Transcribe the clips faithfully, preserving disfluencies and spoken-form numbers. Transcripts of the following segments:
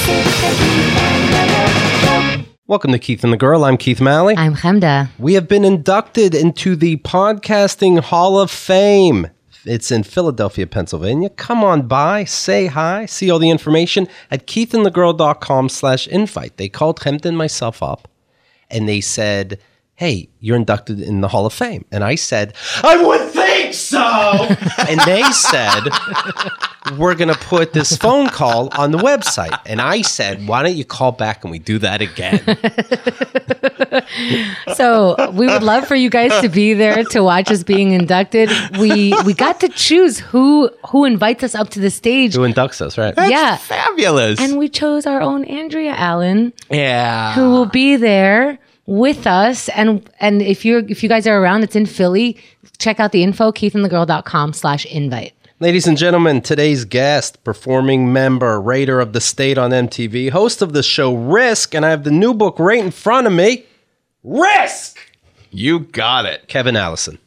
Welcome to Keith and the Girl. I'm Keith Malley. I'm Chemda. We have been inducted into the Podcasting Hall of Fame. It's in Philadelphia, Pennsylvania. Come on by, say hi, see all the information at keithandthegirl.com slash invite. They called Chemda and myself up, and they said, hey, you're inducted in the Hall of Fame. And I said, I would think so. And they said, we're going to put this phone call on the website. And I said, why don't you call back and we do that again? So we would love for you guys to be there to watch us being inducted. We we got to choose who who invites us up to the stage. Who inducts us, right? That's yeah. fabulous. And we chose our own Andrea Allen, yeah. who will be there with us. And and if you're if you guys are around, it's in Philly. Check out the info, keithandthegirl.com slash invite. Ladies and gentlemen, today's guest, performing member, Raider of the State on M T V, host of the show Risk, and I have the new book right in front of me, Risk! You got it. Kevin Allison.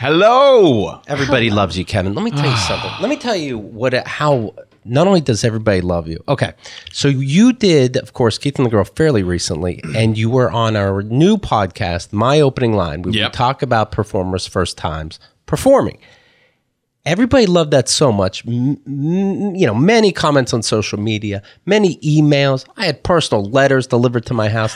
Hello. Everybody loves you, Kevin. Let me tell you something. Let me tell you what how not only does everybody love you. Okay, so you did, of course, Keith and the Girl fairly recently, and you were on our new podcast, My Opening Line. We Yep. would talk about performers' first times performing. Everybody loved that so much. M- m- you know, many comments on social media, many emails. I had personal letters delivered to my house.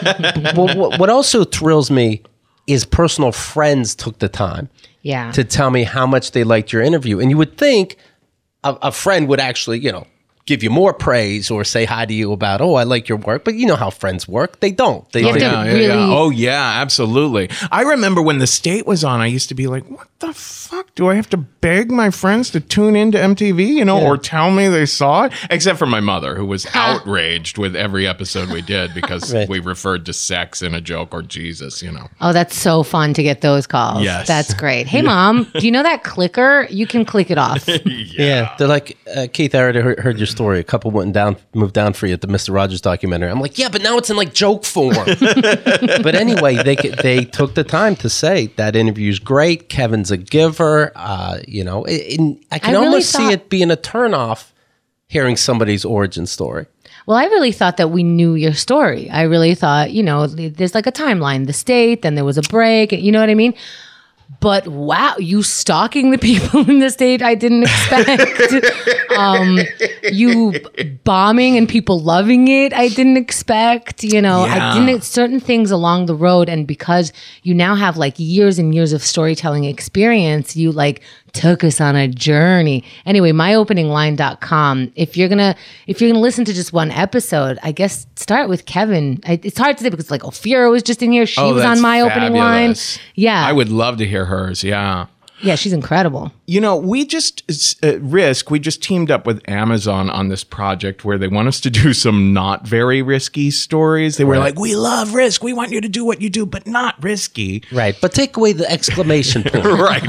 what, what, what also thrills me is personal friends took the time Yeah. to tell me how much they liked your interview. And you would think a, a friend would actually, you know, give you more praise or say hi to you about, oh, I like your work. But you know how friends work. They don't. They You have they- to Yeah, yeah, really- yeah. Oh, yeah, absolutely. I remember when The State was on, I used to be like, what the fuck? Do I have to beg my friends to tune into M T V, you know, or tell me they saw it? Except for my mother, who was outraged with every episode we did because Right. we referred to sex in a joke or Jesus, you know. Oh, that's so fun to get those calls. Yes. That's great. Hey, Mom, do you know that clicker? You can click it off. Yeah, they're like, uh, Keith, I already heard, heard your story. A couple went down, moved down for you at the Mister Rogers documentary. I'm like, yeah, but now it's in like joke form. But anyway, they they took the time to say that interview's great. Kevin's a giver. Uh, you know, and I can I really almost see thought- it being a turnoff hearing somebody's origin story. Well, I really thought that we knew your story. I really thought, you know, there's like a timeline, the state, then there was a break, you know what I mean? But wow, you stalking the people in the state I didn't expect. um, you bombing and people loving it I didn't expect. You know, Yeah. I didn't, certain things along the road. And because you now have like years and years of storytelling experience, you like took us on a journey. Anyway, my opening line dot com. If you're gonna if you're gonna listen to just one episode, I guess start with Kevin. I, it's hard to say because like Ophira was just in here. She Oh, was that's on my opening line. fabulous. Yeah. I would love to hear hers, yeah. Yeah, she's incredible. You know, we just, uh, Risk, we just teamed up with Amazon on this project where they want us to do some not very risky stories. They were like, we love Risk. We want you to do what you do, but not risky. Right, but take away the exclamation point. Right.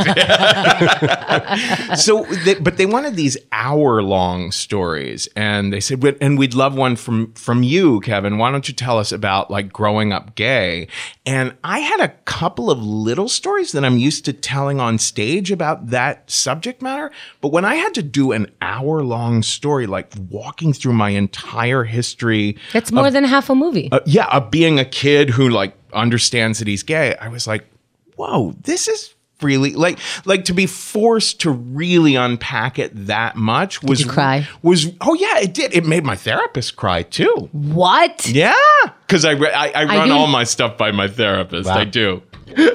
So, they, but they wanted these hour-long stories, and they said, "But- and we'd love one from from you, Kevin. Why don't you tell us about like growing up gay?" And I had a couple of little stories that I'm used to telling on stage about that subject matter, but when I had to do an hour-long story, like walking through my entire history, It's more than half a movie. uh, yeah, of being a kid who like understands that he's gay, I was like, whoa, this is really like like to be forced to really unpack it that much was you cry? was oh yeah, it did. It made my therapist cry too. What? Yeah, because I, re- I I run you- all my stuff by my therapist. I do.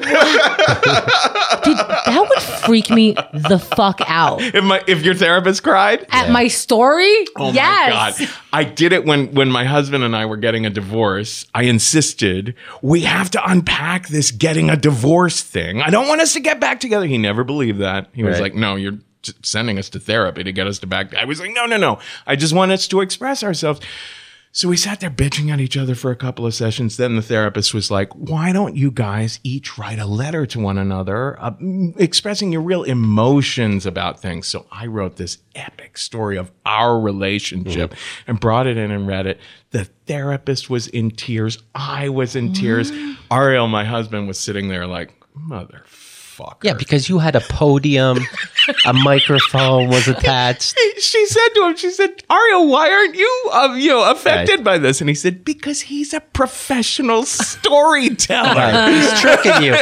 Dude, that would freak me the fuck out. If my if your therapist cried. At my story? Oh yes. my God. I did it when, when my husband and I were getting a divorce. I insisted, we have to unpack this getting a divorce thing. I don't want us to get back together. He never believed that. He was Right. like, no, you're t- sending us to therapy to get us to back. I was like, no, no, no. I just want us to express ourselves. So we sat there bitching at each other for a couple of sessions. Then the therapist was like, why don't you guys each write a letter to one another uh, m- expressing your real emotions about things? So I wrote this epic story of our relationship and brought it in and read it. The therapist was in tears. I was in tears. Ariel, my husband, was sitting there like, mother fuck Yeah, her. because you had a podium, a microphone was attached. She said to him, she said, Ario, why aren't you, uh, you know, affected right. by this? And he said, because he's a professional storyteller. Right. He's tricking you.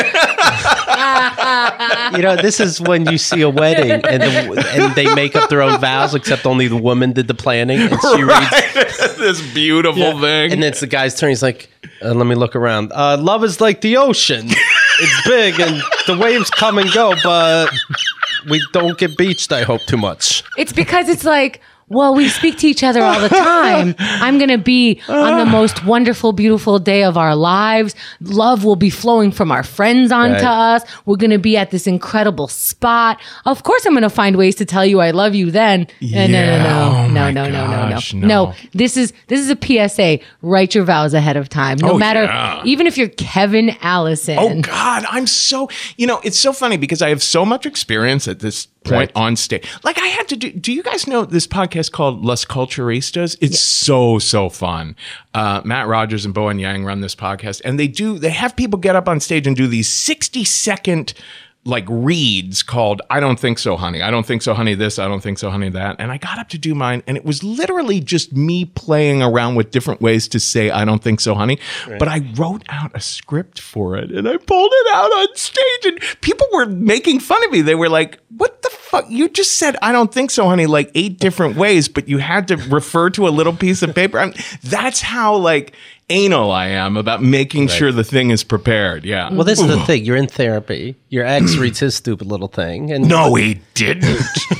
You know, this is when you see a wedding and the, and they make up their own vows, except only the woman did the planning. And she right. reads this beautiful yeah. thing. And then it's the guy's turn. He's like, uh, let me look around. Uh, love is like the ocean. It's big and the waves come and go, but we don't get beached, I hope, too much. It's because it's like, well, we speak to each other all the time. I'm going to be on the most wonderful, beautiful day of our lives. Love will be flowing from our friends onto right. us. We're going to be at this incredible spot. Of course, I'm going to find ways to tell you I love you then. Yeah. No, no, no, oh no, no, no, gosh, no, no, no. no. This is this is a P S A. Write your vows ahead of time. No oh, matter, yeah. even if you're Kevin Allison. Oh God, I'm so, you know, it's so funny because I have so much experience at this point right. on stage. Like I had to do, do you guys know this podcast called Las Culturistas? It's yeah. so, so fun. Uh, Matt Rogers and Bowen Yang run this podcast and they do, they have people get up on stage and do these sixty second like reads called I Don't Think So, Honey. I don't think so, honey, this. I don't think so, honey, that. And I got up to do mine and it was literally just me playing around with different ways to say I don't think so, honey. Right. But I wrote out a script for it and I pulled it out on stage and people were making fun of me. They were like, what the fuck? You just said I don't think so, honey, like eight different ways, but you had to refer to a little piece of paper. I mean, that's how like anal I am about making right. sure the thing is prepared. Yeah. Well, this Ooh. is the thing. You're in therapy. Your ex reads his stupid little thing. And no, he didn't.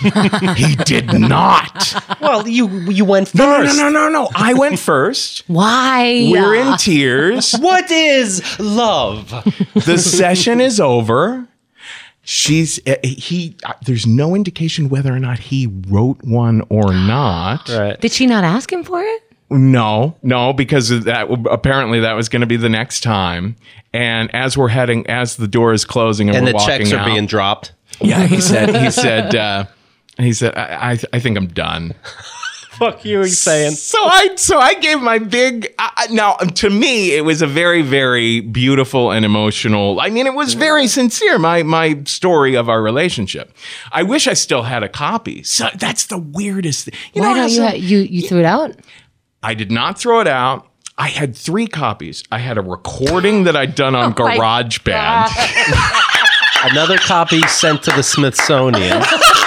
He did not. Well, you you went first. No, no, no, no, no. I went first. Why? We're in tears. What is love? The session is over. She's uh, he. Uh, there's no indication whether or not he wrote one or not. Right. Did she not ask him for it? No, no, because of that apparently that was going to be the next time. And as we're heading, as the door is closing, and, and we're the walking checks are out, being dropped. Yeah, he said. He said. Uh, he said. I. I, I think I'm done. Fuck you, he's saying. So I. So I gave my big. Uh, now, to me, it was a very, very beautiful and emotional. I mean, it was very sincere. My my story of our relationship. I wish I still had a copy. So that's the weirdest thing. You Why know, don't you? some, Ha- you you threw it out? I did not throw it out. I had three copies. I had a recording that I'd done on Oh my GarageBand. Another copy sent to the Smithsonian.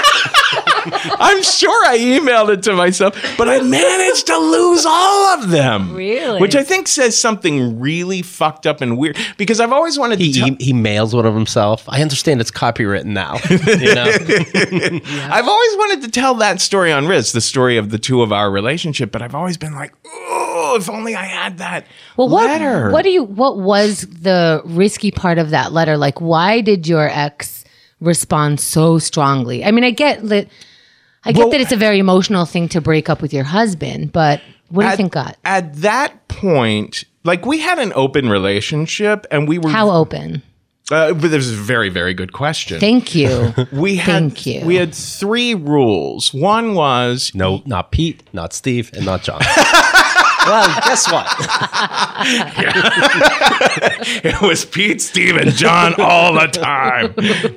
I'm sure I emailed it to myself, but I managed to lose all of them. Really? Which I think says something really fucked up and weird because I've always wanted to He, tell- he, he mails one of himself. I understand it's copywritten now. You know? Yeah. I've always wanted to tell that story on Riz, the story of the two of our relationship, but I've always been like, oh, if only I had that well, what, letter. What do you? What was the risky part of that letter? Like, why did your ex respond so strongly? I mean, I get that. I get well, that it's a very emotional thing to break up with your husband, but what do at, you think got? At that point, like we had an open relationship and we were How open? Uh, but this is a very, very good question. Thank you. We had Thank you. we had three rules. One was no, not Pete, not Steve, and not John. Well, guess what? It was Pete, Steve, and John all the time.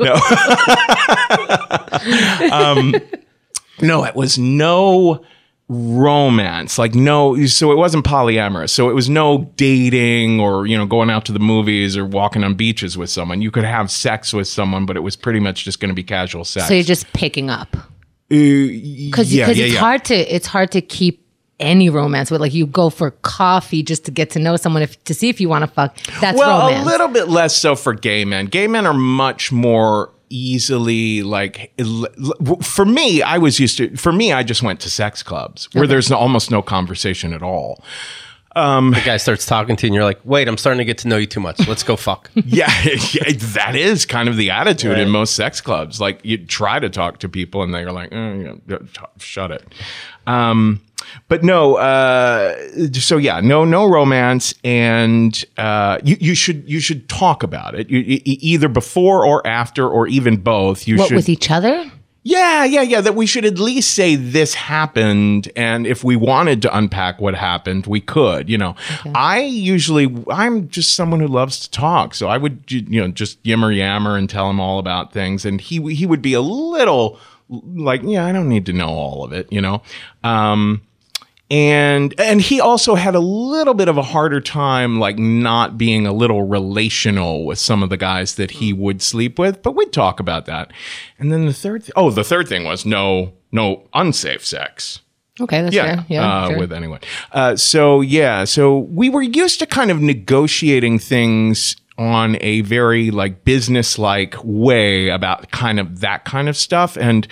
No. um, no, it was no romance, like no, so it wasn't polyamorous. So it was no dating or, you know, going out to the movies or walking on beaches with someone. You could have sex with someone, but it was pretty much just going to be casual sex. So you're just picking up. Because uh, yeah, yeah, yeah. it's hard to it's hard to keep any romance with, like, you go for coffee just to get to know someone if, to see if you want to fuck. That's well, romance. A little bit less so for gay men. Gay men are much more easily like, for me, I was used to, for me, I just went to sex clubs where okay. there's no, almost no conversation at all. Um, the guy starts talking to you and you're like, wait, I'm starting to get to know you too much. Let's go fuck. yeah, yeah, that is kind of the attitude right. in most sex clubs. Like you try to talk to people and they're like, oh, you know, shut it. Um, but no, uh, so yeah, no, no romance, and uh, you, you should you should talk about it. You, you, either before or after, or even both. You what should with each other. Yeah, yeah, yeah. That we should at least say this happened. And if we wanted to unpack what happened, we could, you know. Okay. I usually, I'm just someone who loves to talk. So I would, you know, just yammer yammer and tell him all about things. And he, he would be a little like, yeah, I don't need to know all of it, you know. Um, And and he also had a little bit of a harder time, like not being a little relational with some of the guys that he would sleep with. But we'd talk about that. And then the third, th- oh, the third thing was no, no unsafe sex. Okay, that's yeah, fair. Yeah, uh, sure. with anyone. Uh, so yeah, so we were used to kind of negotiating things on a very like business-like way about kind of that kind of stuff and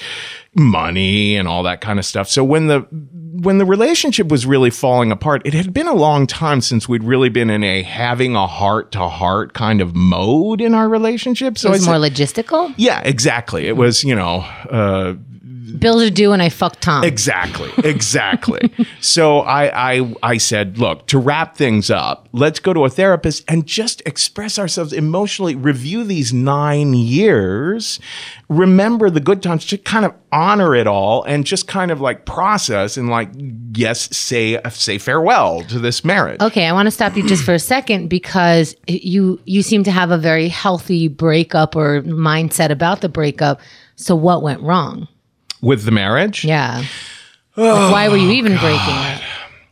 money and all that kind of stuff. So when the when the relationship was really falling apart, it had been a long time since we'd really been in a having a heart-to-heart kind of mode in our relationship. So it was I more said, logistical? Yeah, exactly. It was, you know, uh, bills are due and I fucked Tom. Exactly, exactly. So I, I, I said, look, to wrap things up, let's go to a therapist and just express ourselves emotionally, review these nine years, remember the good times, just kind of honor it all and just kind of like process and like, yes, say, say farewell to this marriage. Okay, I want to stop you just for a second because you, you seem to have a very healthy breakup or mindset about the breakup. So what went wrong? With the marriage? Yeah. Oh, like why were you even God. breaking it?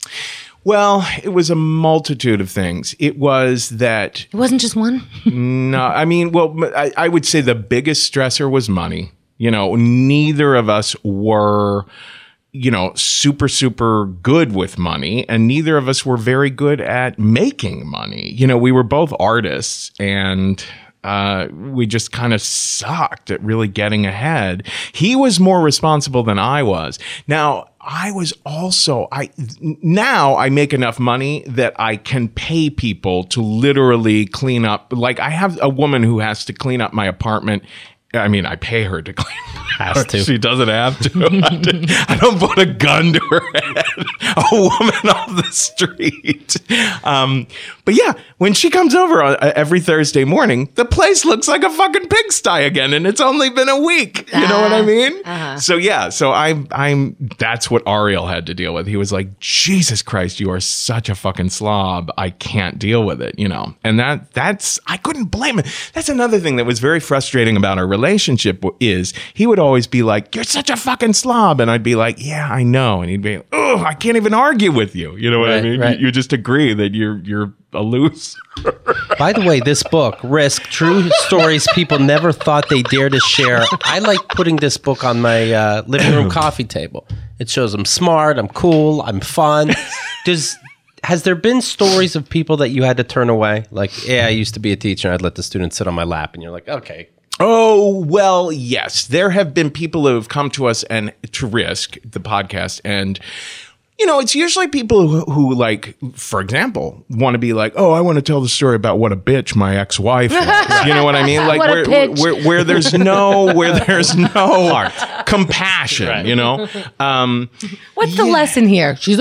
Well, it was a multitude of things. It was that... It wasn't just one? No, I mean, well, I, I would say the biggest stressor was money. You know, neither of us were, you know, super, super good with money. And neither of us were very good at making money. You know, we were both artists and... Uh, we just kind of sucked at really getting ahead. He was more responsible than I was. Now, I was also, I now I make enough money that I can pay people to literally clean up. Like I have a woman who has to clean up my apartment. I mean, I pay her to clean. Has to. She doesn't have to. I don't put a gun to her head. A woman off the street. Um, but yeah, when she comes over on, uh, every Thursday morning, the place looks like a fucking pigsty again, and it's only been a week. You know what I mean? Uh-huh. So yeah, so I'm, I'm. That's what Ariel had to deal with. He was like, Jesus Christ, you are such a fucking slob. I can't deal with it. You know, and that that's I couldn't blame him. That's another thing that was very frustrating about our relationship. Is he would always be like, "You're such a fucking slob," and I'd be like, "Yeah, I know," and he'd be, "Oh, I can't even argue with you." You know what right, I mean? Right. You, you just agree that you're you're a loser. By the way, this book, Risk, True Stories People Never Thought They Dare to Share. I like putting this book on my uh, living room coffee table. It shows I'm smart, I'm cool, I'm fun. Does has there been stories of people that you had to turn away? Like, yeah, I used to be a teacher and I'd let the students sit on my lap and you're like, okay. Oh, well, yes. There have been people who have come to us and to Risk, the podcast, and you know, it's usually people who, who, like, for example, want to be like, oh, I want to tell the story about what a bitch my ex-wife was. You know what I mean? Like, What a where, bitch. where, where there's no, where there's no heart, compassion, right. You know? Um, What's the yeah. lesson here? She's a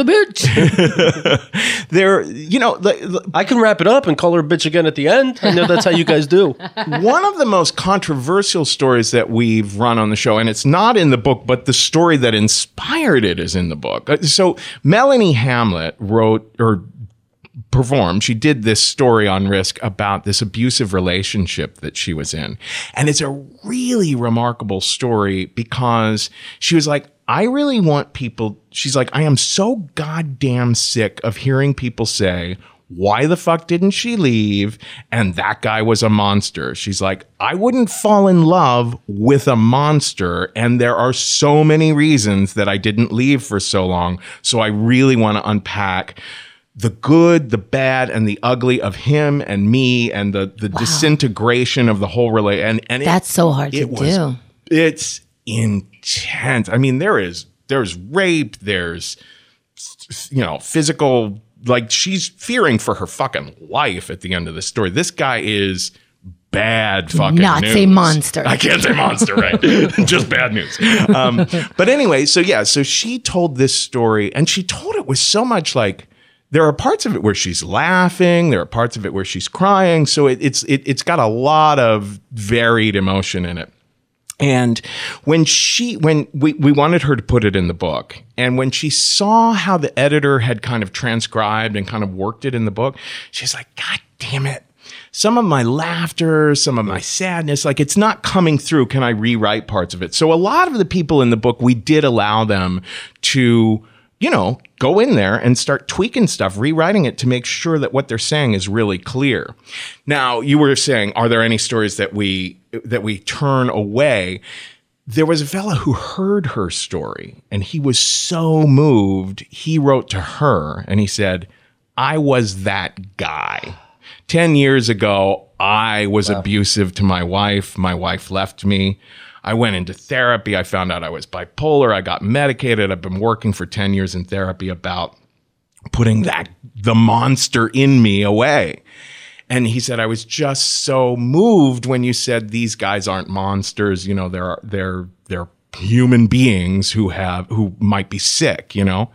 bitch. there, you know, the, the, I can wrap it up and call her a bitch again at the end. I know that's how you guys do. one of the most controversial stories that we've run on the show, and it's not in the book, but the story that inspired it is in the book. So Melanie Hamlet wrote or performed, she did this story on Risk about this abusive relationship that she was in. And it's a really remarkable story because she was like, I really want people, she's like, I am so goddamn sick of hearing people say, why the fuck didn't she leave? And that guy was a monster. She's like, I wouldn't fall in love with a monster. And there are so many reasons that I didn't leave for so long. So I really want to unpack the good, the bad, and the ugly of him and me and the, the wow. disintegration of the whole relation. And, and That's it, so hard to it was, do. It's intense. I mean, there is, there's rape, there's, you know, physical, like she's fearing for her fucking life at the end of the story. This guy is bad fucking Not news. say monster. I can't say monster, right? Just bad news. Um, but anyway, so yeah, so she told this story and she told it with so much like, there are parts of it where she's laughing. There are parts of it where she's crying. So it, it's, it, it's got a lot of varied emotion in it. And when she, when we, we wanted her to put it in the book, and when she saw how the editor had kind of transcribed and kind of worked it in the book, she's like, God damn it. Some of my laughter, some of my sadness, like it's not coming through. Can I rewrite parts of it? So a lot of the people in the book, we did allow them to, you know, go in there and start tweaking stuff, rewriting it to make sure that what they're saying is really clear. Now, you were saying, are there any stories that we that we turn away? There was a fella who heard her story and he was so moved. He wrote to her and he said, I was that guy. Ten years ago, I was wow. abusive to my wife. My wife left me. I went into therapy. I found out I was bipolar. I got medicated. I've been working for ten years in therapy about putting that, the monster in me away. And he said, I was just so moved when you said these guys aren't monsters. You know, they're, they're, they're human beings who have, who might be sick, you know?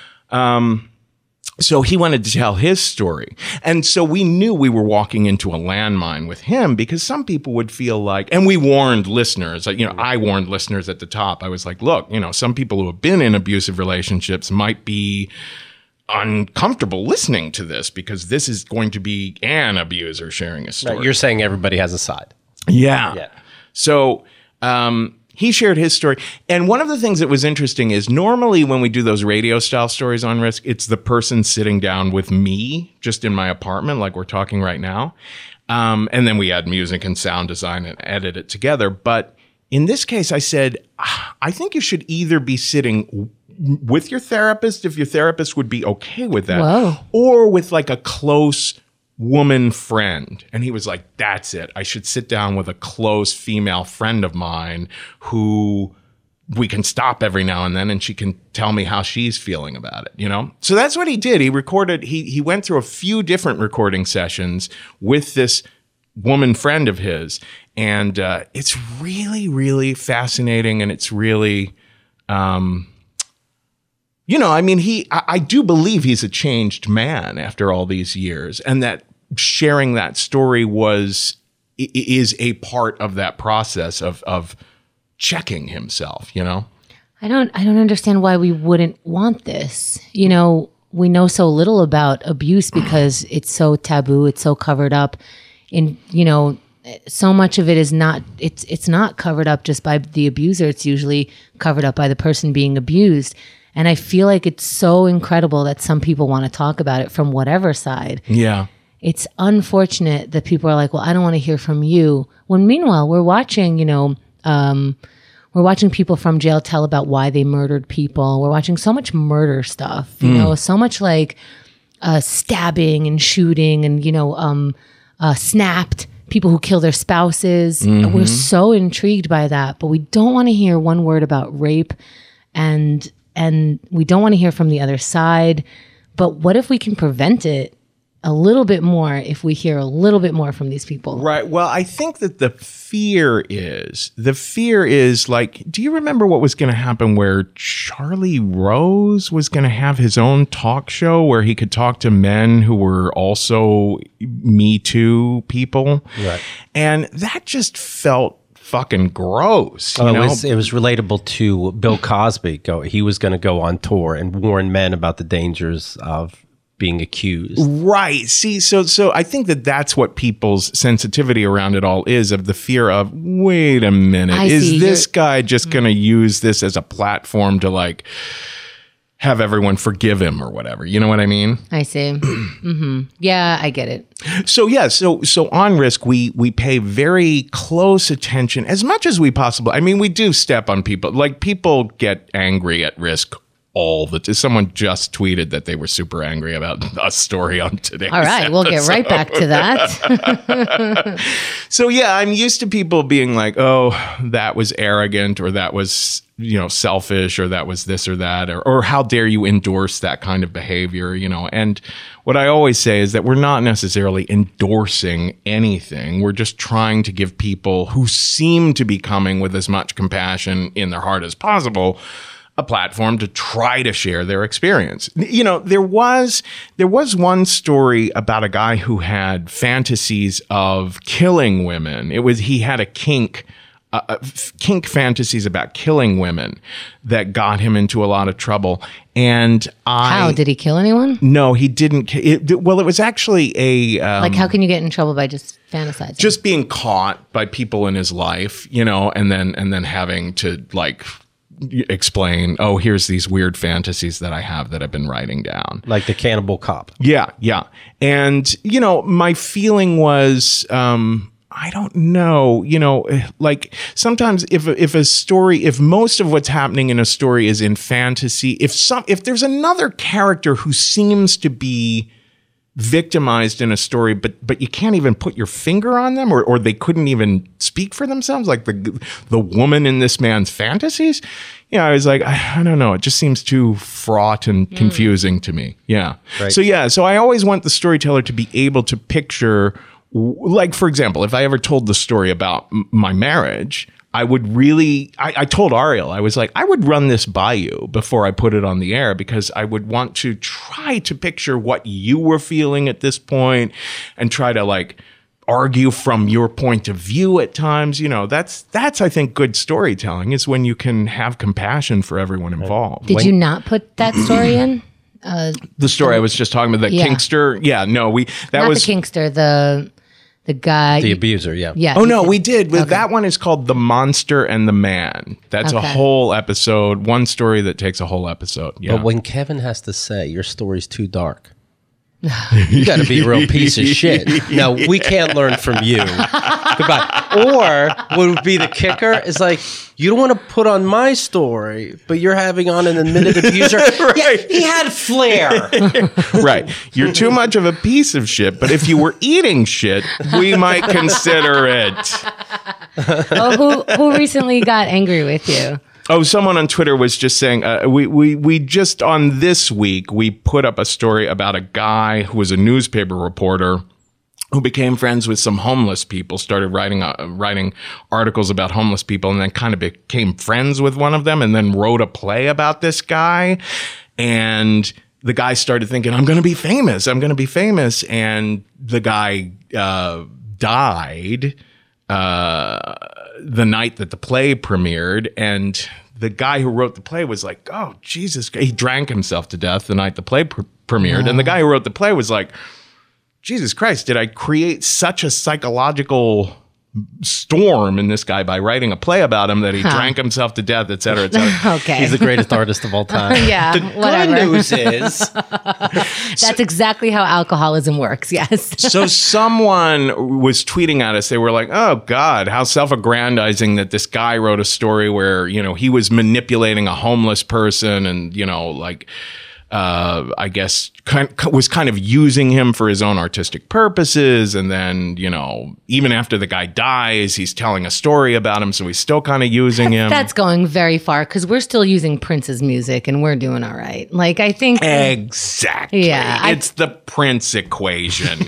Um, So he wanted to tell his story. And so we knew we were walking into a landmine with him because some people would feel like, and we warned listeners, you know, I warned listeners at the top. I was like, look, you know, some people who have been in abusive relationships might be uncomfortable listening to this because this is going to be an abuser sharing a story. Right, you're saying everybody has a side. Yeah. Yeah. So, um, he shared his story. And one of the things that was interesting is normally when we do those radio style stories on Risk, it's the person sitting down with me just in my apartment, like we're talking right now. Um, and then we add music and sound design and edit it together. But in this case, I said, I think you should either be sitting with your therapist, if your therapist would be okay with that, Whoa. or with like a close woman friend. And he was like, that's it. I should sit down with a close female friend of mine who we can stop every now and then and she can tell me how she's feeling about it, you know? So that's what he did. He recorded, he he went through a few different recording sessions with this woman friend of his. And uh, it's really, really fascinating. And it's really, um, you know, I mean, he, I, I do believe he's a changed man after all these years, and that sharing that story was, is a part of that process of, of checking himself, you know? I don't, I don't understand why we wouldn't want this. You know, we know so little about abuse because it's so taboo. It's so covered up. And, you know, so much of it is not, it's, it's not covered up just by the abuser. It's usually covered up by the person being abused. And I feel like it's so incredible that some people want to talk about it from whatever side. Yeah. It's unfortunate that people are like, well, I don't want to hear from you. When meanwhile, we're watching, you know, um, we're watching people from jail tell about why they murdered people. We're watching so much murder stuff, you mm. know, so much like uh, stabbing and shooting and, you know, um, uh, snapped, people who kill their spouses. Mm-hmm. We're so intrigued by that, but we don't want to hear one word about rape, and and we don't want to hear from the other side. But what if we can prevent it a little bit more if we hear a little bit more from these people? Right. Well, I think that the fear is, the fear is like, do you remember what was going to happen where Charlie Rose was going to have his own talk show where he could talk to men who were also Me Too people? Right. And that just felt fucking gross. You oh, know? It was, it was relatable to Bill Cosby. Go, he was going to go on tour and warn men about the dangers of being accused. Right. See, so so I think that that's what people's sensitivity around it all is, of the fear of, wait a minute, I is see. this You're- guy just going to use this as a platform to like have everyone forgive him or whatever? You know what I mean? I see. mm-hmm. Yeah, I get it. So yeah, so so on Risk, we we pay very close attention as much as we possibly. I mean, we do step on people. Like, people get angry at Risk all the time. Someone just tweeted that they were super angry about a story on today. All right, we'll get right back to that. So yeah, I'm used to people being like, oh, that was arrogant, or that was, you know, selfish, or that was this or that, or, or how dare you endorse that kind of behavior, you know? And what I always say is that we're not necessarily endorsing anything. We're just trying to give people who seem to be coming with as much compassion in their heart as possible a platform to try to share their experience. You know, there was there was one story about a guy who had fantasies of killing women. It was he had a kink uh, uh, f- kink fantasies about killing women that got him into a lot of trouble. And I How did he kill anyone? no, he didn't. ki- It, well, it was actually a um, Like, how can you get in trouble by just fantasizing? just being caught by people in his life, you know, and then and then having to like explain, oh, here's these weird fantasies that I have that I've been writing down. Like the cannibal cop. Yeah, yeah. And, you know, my feeling was, um, I don't know, you know, like sometimes if if a story, if most of what's happening in a story is in fantasy, if some if there's another character who seems to be victimized in a story, but but you can't even put your finger on them, or or they couldn't even speak for themselves, like the the woman in this man's fantasies. Yeah, I was like, I, I don't know. It just seems too fraught and confusing to me. Yeah. Right. So yeah, so I always want the storyteller to be able to picture, like for example, if I ever told the story about m- my marriage, I would really, I, I told Ariel, I was like, I would run this by you before I put it on the air, because I would want to try to picture what you were feeling at this point and try to like argue from your point of view at times. You know, that's, that's, I think, good storytelling is when you can have compassion for everyone involved. Did When- you not put that story in? Uh, The story I was just talking about, the Yeah. Kinkster. Yeah, no, we, that not was, the Kinkster, the the guy. The abuser, yeah. yeah. Oh you no, did. we did. But Okay. That one is called The Monster and the Man. That's a Okay. whole episode, one story that takes a whole episode. Yeah. But when Kevin has to say your story's too dark, you got to be a real piece of shit. No, we can't learn from you. Goodbye. Or what would be the kicker is like, you don't want to put on my story, but you're having on an admitted abuser. Yeah, he had flair. right. You're too much of a piece of shit, but if you were eating shit, we might consider it. Oh, who who recently got angry with you? Oh, someone on Twitter was just saying, uh, we, we, we just on this week, we put up a story about a guy who was a newspaper reporter who became friends with some homeless people, started writing uh, writing articles about homeless people, and then kind of became friends with one of them, and then wrote a play about this guy. And the guy started thinking, I'm going to be famous. I'm going to be famous. And the guy uh, died uh, the night that the play premiered. And the guy who wrote the play was like, oh, Jesus. He drank himself to death the night the play pr- premiered. And the guy who wrote the play was like, Jesus Christ, did I create such a psychological storm in this guy by writing a play about him that he Huh. drank himself to death, et cetera, et cetera. Okay. He's the greatest artist of all time. Yeah, The whatever. good news is, That's exactly how alcoholism works. Yes. So someone was tweeting at us. They were like, oh, God, how self-aggrandizing that this guy wrote a story where, you know, he was manipulating a homeless person and, you know, like, uh, I guess kind, was kind of using him for his own artistic purposes. And then, you know, even after the guy dies, he's telling a story about him. So he's still kind of using him. That's going very far because we're still using Prince's music and we're doing all right. Like, I think. Exactly. Yeah, I- It's the Prince equation.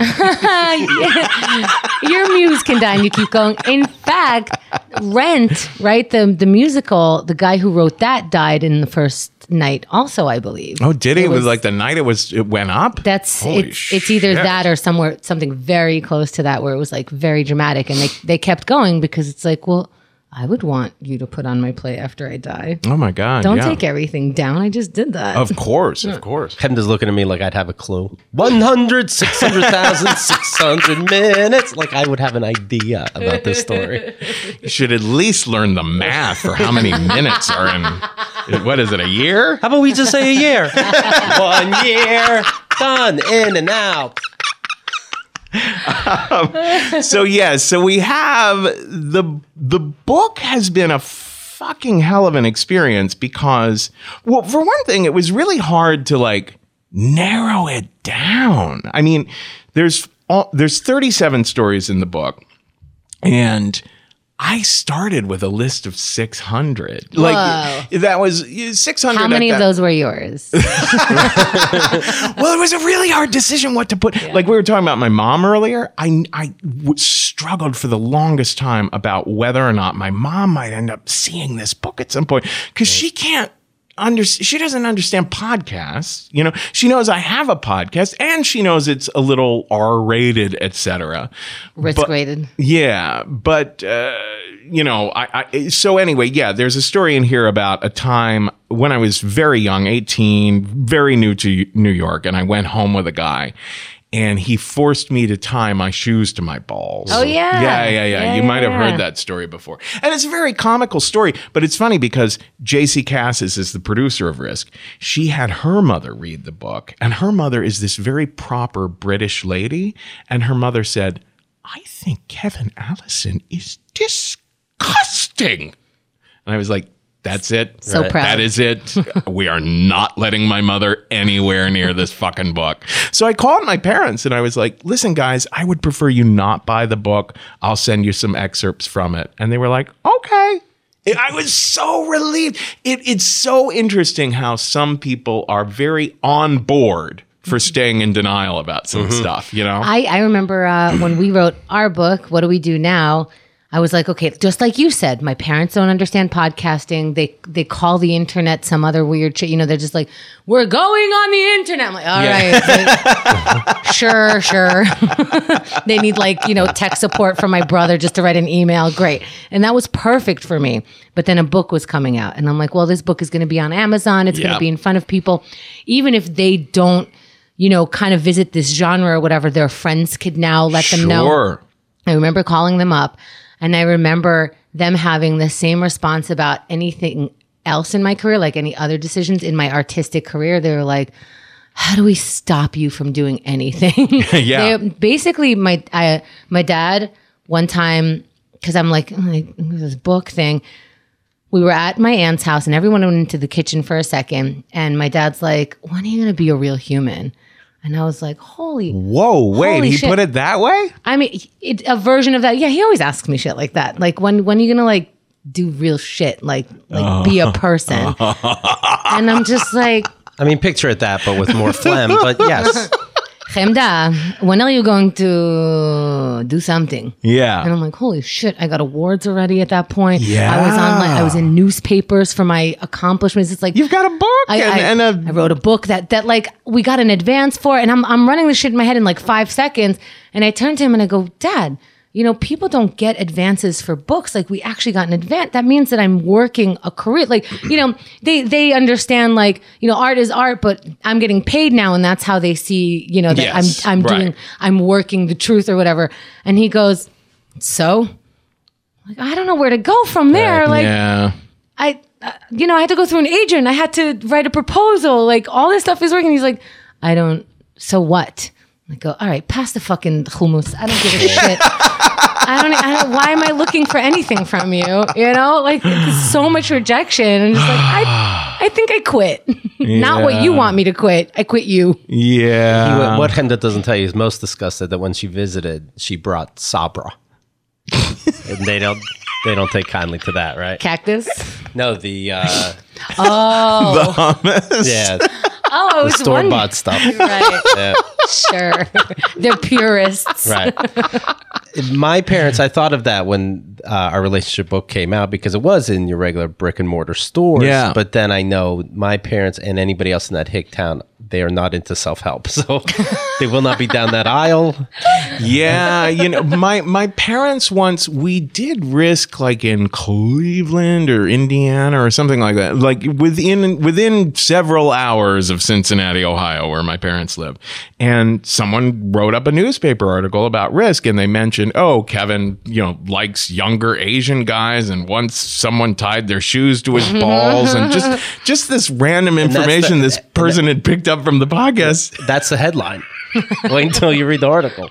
Your muse can die and you keep going. In fact, Rent, right? The the musical, the guy who wrote that died in the first night also, I believe. Oh, did he? It was, was- like the night it was it went up. That's Holy it's it's either shit. that or somewhere something very close to that where it was like very dramatic and they they kept going because it's like, well, I would want you to put on my play after I die. Oh my God! Don't yeah. take everything down. I just did that. Of course, of course. Kevin is looking at me like I'd have a clue. one hundred, six hundred thousand, six hundred minutes. Like I would have an idea about this story. You should at least learn the math for how many minutes are in. What is it? A year? How about we just say a year? One year, done, in and out. So yeah, so we have the the book has been a fucking hell of an experience because, well, for one thing, it was really hard to like narrow it down. I mean, there's all, there's thirty-seven stories in the book, and I started with a list of six hundred. Like Whoa. that was six hundred. How many at of that- those were yours? Well, it was a really hard decision what to put. Like we were talking about my mom earlier. I I w- struggled for the longest time about whether or not my mom might end up seeing this book at some point because she can't under, she doesn't understand podcasts. You know, she knows I have a podcast and she knows it's a little R-rated, et cetera. Risk rated. Yeah. But, uh, you know, I, I, so anyway, yeah, there's a story in here about a time when I was very young, eighteen, very new to New York, and I went home with a guy. And he forced me to tie my shoes to my balls. Oh, yeah. Yeah, yeah, yeah. yeah you yeah, might have yeah. heard that story before. And it's a very comical story, but it's funny because J C Cassis is the producer of Risk. She had her mother read the book, and her mother is this very proper British lady. And her mother said, I think Kevin Allison is disgusting. And I was like, that's it. So proud. That is it. We are not letting my mother anywhere near this fucking book. So I called my parents and I was like, listen, guys, I would prefer you not buy the book. I'll send you some excerpts from it. And they were like, okay. I was so relieved. It, it's so interesting how some people are very on board for staying in denial about some mm-hmm. stuff, you know? I, I remember uh, when we wrote our book, What Do We Do Now? I was like, okay, just like you said, my parents don't understand podcasting. They they call the internet some other weird shit. You know, they're just like, we're going on the internet. I'm like, all yeah. right. Like, sure, sure. They need like, you know, tech support from my brother just to write an email. Great. And that was perfect for me. But then a book was coming out. And I'm like, well, this book is going to be on Amazon. It's yep. going to be in front of people. Even if they don't, you know, kind of visit this genre or whatever, their friends could now let sure. them know. I remember calling them up. And I remember them having the same response about anything else in my career, like any other decisions in my artistic career. They were like, how do we stop you from doing anything? yeah. They, basically, my I, my dad, one time, because I'm like, like, this book thing, we were at my aunt's house and everyone went into the kitchen for a second. And my dad's like, when are you going to be a real human? And I was like, holy. Whoa, wait, holy he shit. put it that way? I mean, it, a version of that. Yeah, he always asks me shit like that. Like, when when are you going to like do real shit? Like, like oh. be a person. And I'm just like. I mean, picture it that, but with more phlegm. But yes. Chemda, when are you going to do something? Yeah. And I'm like, holy shit, I got awards already at that point. Yeah. I was on like, I was in newspapers for my accomplishments. It's like, you've got a book I, and, I, and a. I wrote a book that, that like we got an advance for, and I'm, I'm running this shit in my head in like five seconds. And I turn to him and I go, Dad, you know, people don't get advances for books. Like, we actually got an advance. That means that I'm working a career. Like, you know, they they understand, like, you know, art is art, but I'm getting paid now, and that's how they see, you know, that yes, I'm I'm right. doing, I'm working the truth or whatever. And he goes, so, like, I don't know where to go from there. Right. Like, yeah. I, uh, you know, I had to go through an agent. I had to write a proposal. Like, all this stuff is working. He's like, I don't. So what? I go, all right, pass the fucking hummus. I don't give a shit. I don't, I don't, why am I looking for anything from you? You know, like, there's so much rejection. And just like, I, I think I quit. Yeah. Not what you want me to quit. I quit you. Yeah. He, what Chemda doesn't tell you is most disgusted that when she visited, she brought Sabra. And they don't, they don't take kindly to that, right? Cactus? No, the, uh, oh. the hummus. Yeah. Oh, I was store-bought stuff. Right. Yeah. Sure. They're purists. Right. My parents, I thought of that when uh, our relationship book came out because it was in your regular brick and mortar stores. Yeah. But then I know my parents and anybody else in that hick town, they are not into self-help. So they will not be down that aisle. Yeah. You know, my, my parents once, we did Risk like in Cleveland or Indiana or something like that. Like within, within several hours of Cincinnati, Ohio, where my parents live. And someone wrote up a newspaper article about Risk, and they mentioned, oh, Kevin, you know, likes younger Asian guys, and once someone tied their shoes to his balls, and just just this random information the, this person had picked up from the podcast. That's the headline. Wait until you read the article.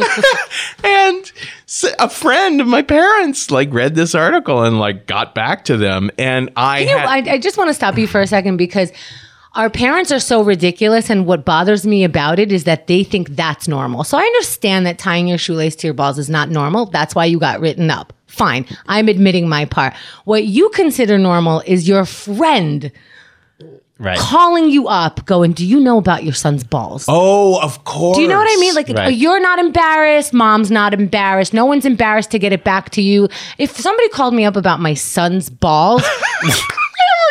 And a friend of my parents like read this article and like got back to them, and I you had- know, I, I just want to stop you for a second, because our parents are so ridiculous, and what bothers me about it is that they think that's normal. So I understand that tying your shoelace to your balls is not normal. That's why you got written up. Fine. I'm admitting my part. What you consider normal is your friend right. calling you up going, do you know about your son's balls? Oh, of course. Do you know what I mean? Like, Right. you're not embarrassed. Mom's not embarrassed. No one's embarrassed to get it back to you. If somebody called me up about my son's balls,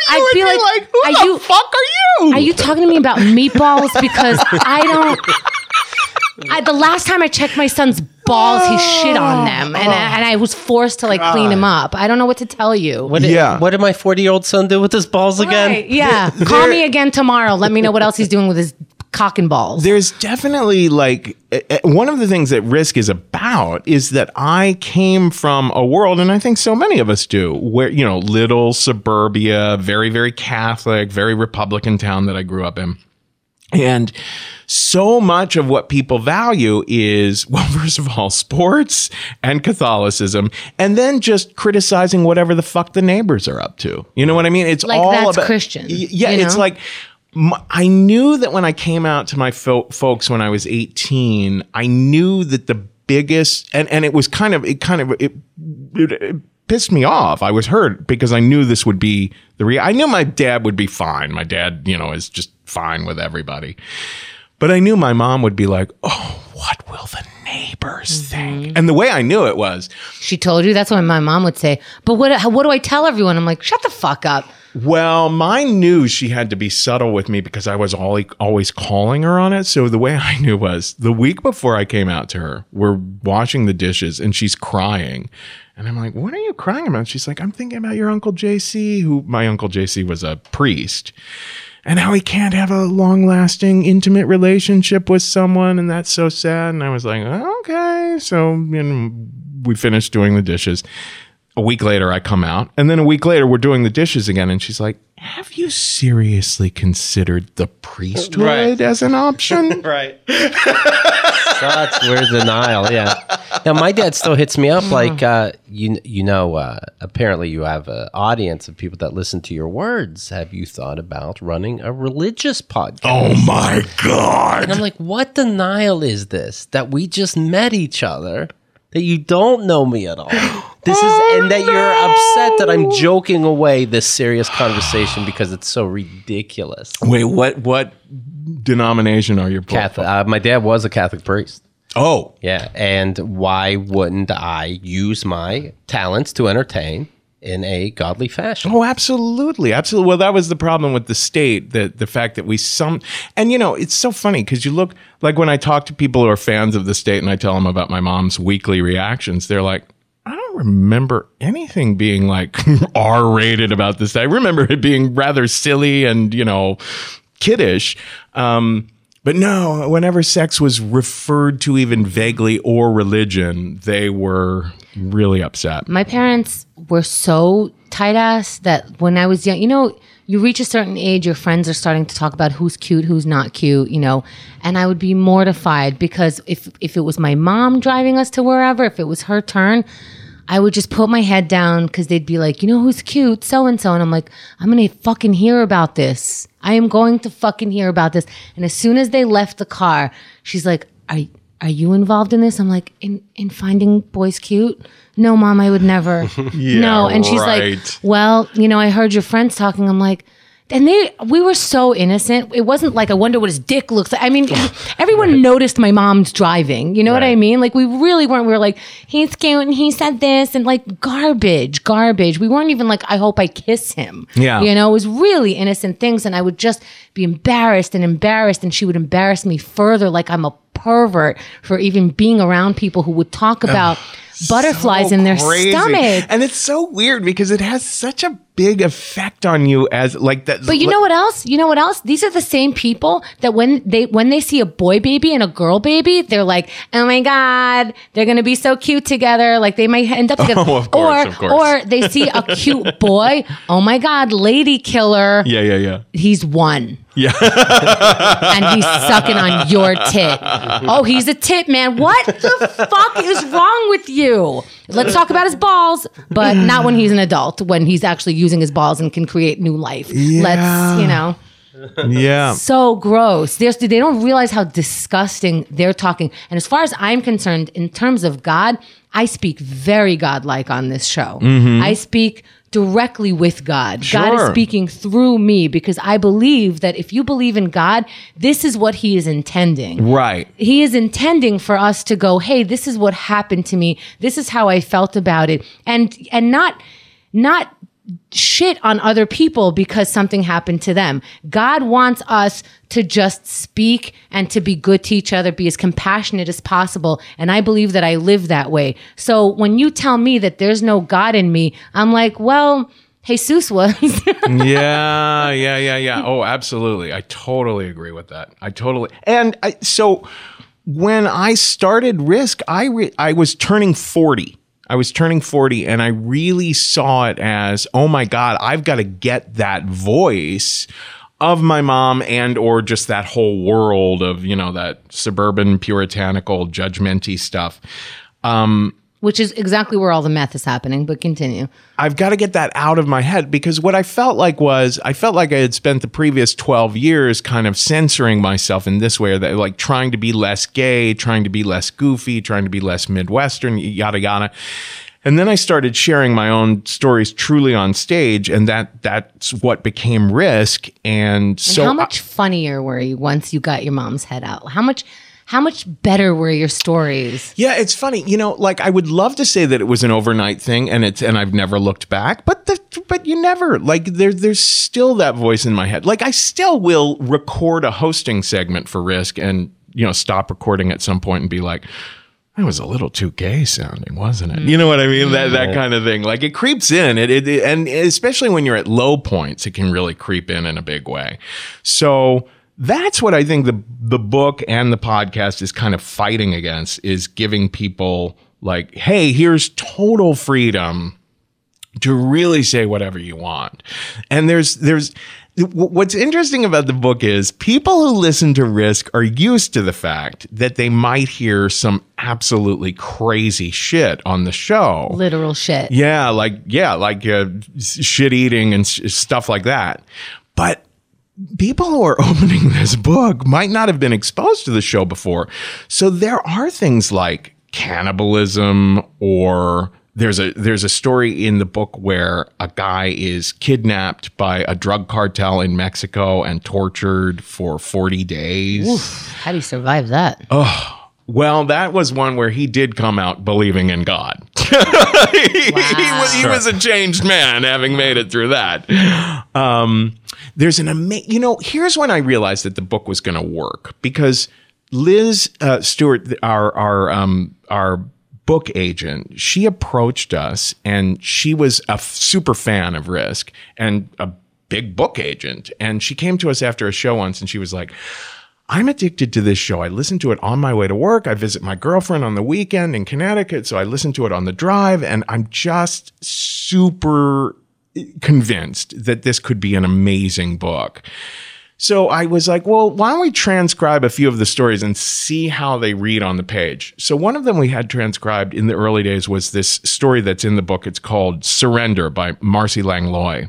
you I'd would be be like, like, who are the you- fuck are you? Are you talking to me about meatballs? Because I don't. I, the last time I checked my son's balls, he shit on them, and, I, and I was forced to like clean him up. I don't know what to tell you. What did, Yeah. what did my forty-year-old son do with his balls again? Right, yeah. Call me again tomorrow. Let me know what else he's doing with his cock and balls. There's definitely like uh, uh, one of the things that Risk is about is that I came from a world, and I think so many of us do, where, you know, little suburbia, very, very Catholic, very Republican town that I grew up in. And so much of what people value is, well, first of all, sports and Catholicism, and then just criticizing whatever the fuck the neighbors are up to. You know what I mean? It's Like, all that's about Christian, Y- Yeah, you it's know? like m- I knew that when I came out to my fo- folks when I was eighteen, I knew that the biggest and and it was kind of it kind of it, it, it pissed me off. I was hurt because I knew this would be the real. I knew my dad would be fine. My dad, you know, is just fine with everybody. But I knew my mom would be like, oh, what will the neighbors think? And the way I knew it was, She told you? That's what my mom would say. But what, how- what do I tell everyone? I'm like, shut the fuck up. well, mine knew she had to be subtle with me because I was always, always calling her on it. So the way I knew was the week before I came out to her, we're washing the dishes and she's crying. And I'm like, what are you crying about? She's like, I'm thinking about your Uncle J C, who my Uncle J C was a priest, and how he can't have a long lasting, intimate relationship with someone. And that's so sad. And I was like, oh, okay. So, you know, we finished doing the dishes. A week later, I come out. And then a week later, we're doing the dishes again. And she's like, have you seriously considered the priesthood Right. as an option? Right. Such weird denial. Yeah. Now my dad still hits me up like, uh, you you know, uh, apparently you have an audience of people that listen to your words. Have you thought about running a religious podcast? Oh my God. And I'm like, what denial is this? That we just met each other, that you don't know me at all. This is, and that you're upset that I'm joking away this serious conversation because it's so ridiculous. Wait, what what denomination are you? Catholic. Uh, my dad was a Catholic priest. Oh, Yeah, and why wouldn't I use my talents to entertain in a godly fashion? Oh, absolutely. Absolutely. Well, that was the problem with the state, that the fact that we some, and you know, it's so funny because you look, like when I talk to people who are fans of the state and I tell them about my mom's weekly reactions, they're like, I don't remember anything being like R-rated about this. I remember it being rather silly and, you know, kiddish. Um, but no, whenever sex was referred to even vaguely or religion, they were really upset. My parents were so tight ass that when I was young, you know, you reach a certain age, your friends are starting to talk about who's cute, who's not cute, you know, and I would be mortified because if if it was my mom driving us to wherever, if it was her turn, I would just put my head down because they'd be like, you know who's cute? So-and-so. And I'm like, I'm going to fucking hear about this. I am going to fucking hear about this. And as soon as they left the car, she's like, are, are you involved in this? I'm like, in, in finding boys cute? No, Mom, I would never. No. And she's right. like, well, you know, I heard your friends talking. I'm like, and they, we were so innocent. It wasn't like, I wonder what his dick looks like. I mean, everyone noticed my mom's driving. You know what I Right. mean? Like, we really weren't, we were like, he's cute and he said this and like garbage, garbage. We weren't even like, I hope I kiss him. Yeah. You know, it was really innocent things. And I would just be embarrassed and embarrassed. And she would embarrass me further. Like I'm a pervert for even being around people who would talk about butterflies So in their crazy. stomach. And it's so weird because it has such a big effect on you as like that. But you know what else? You know what else? These are the same people that when they when they see a boy baby and a girl baby, they're like, "Oh my god, they're gonna be so cute together." Like they might end up together. Oh, of course, or of course. or they see a cute boy. Oh my god, lady killer. Yeah, yeah, yeah. He's one. Yeah. And he's sucking on your tit. Oh, he's a tit man. What the fuck is wrong with you? Let's talk about his balls, but not when he's an adult, when he's actually using his balls and can create new life. Let's, you know. Yeah. So gross. There's, they don't realize how disgusting they're talking. And as far as I'm concerned, in terms of God, I speak very godlike on this show. I speak directly with God. God is Sure. speaking through me because I believe that if you believe in God, this is what he is intending. Right. He is intending for us to go, hey, this is what happened to me. This is how I felt about it. And and not not shit on other people because something happened to them. God wants us to just speak and to be good to each other, be as compassionate as possible. And I believe that I live that way. So when you tell me that there's no God in me, I'm like, well, Jesus was. yeah, yeah, yeah, yeah. Oh, absolutely. I totally agree with that. I totally. And I, so when I started Risk, I re, I was turning forty. I was turning forty, and I really saw it as, oh my God, I've got to get that voice of my mom and or just that whole world of, you know, that suburban, puritanical, judgmenty stuff. Um, Which is exactly where all the meth is happening, but continue. I've got to get that out of my head, because what I felt like was, I felt like I had spent the previous twelve years kind of censoring myself in this way, or that, like trying to be less gay, trying to be less goofy, trying to be less Midwestern, yada, yada. And then I started sharing my own stories truly on stage, and that that's what became Risk. And, and so how much I, funnier were you once you got your mom's head out? How much... How much better were your stories? Yeah, it's funny. You know, like I would love to say that it was an overnight thing, and it's and I've never looked back. But the, but you never like there. There's still that voice in my head. Like I still will record a hosting segment for Risk, and you know, stop recording at some point and be like, that was a little too gay sounding, wasn't it? You know what I mean? That that kind of thing. Like it creeps in, it, it, it and especially when you're at low points, it can really creep in in a big way. So. That's what I think the the book and the podcast is kind of fighting against, is giving people like, hey, here's total freedom to really say whatever you want. And there's there's what's interesting about the book is people who listen to Risk are used to the fact that they might hear some absolutely crazy shit on the show. Literal shit. Yeah, like yeah, like uh, shit eating and s- stuff like that. But people who are opening this book might not have been exposed to the show before. So there are things like cannibalism, or there's a there's a story in the book where a guy is kidnapped by a drug cartel in Mexico and tortured for forty days. Oof, how do you survive that? Oh, well, that was one where he did come out believing in God. he, wow. he, was, he was a changed man, having made it through that. Um, there's an amazing, you know, here's when I realized that the book was going to work, because Liz uh, Stewart, our our um, our book agent, she approached us, and she was a f- super fan of Risk and a big book agent, and she came to us after a show once, and she was like, I'm addicted to this show. I listen to it on my way to work. I visit my girlfriend on the weekend in Connecticut, so I listen to it on the drive, and I'm just super convinced that this could be an amazing book. So I was like, well, why don't we transcribe a few of the stories and see how they read on the page? So one of them we had transcribed in the early days was this story that's in the book. It's called Surrender by Marcy Langlois.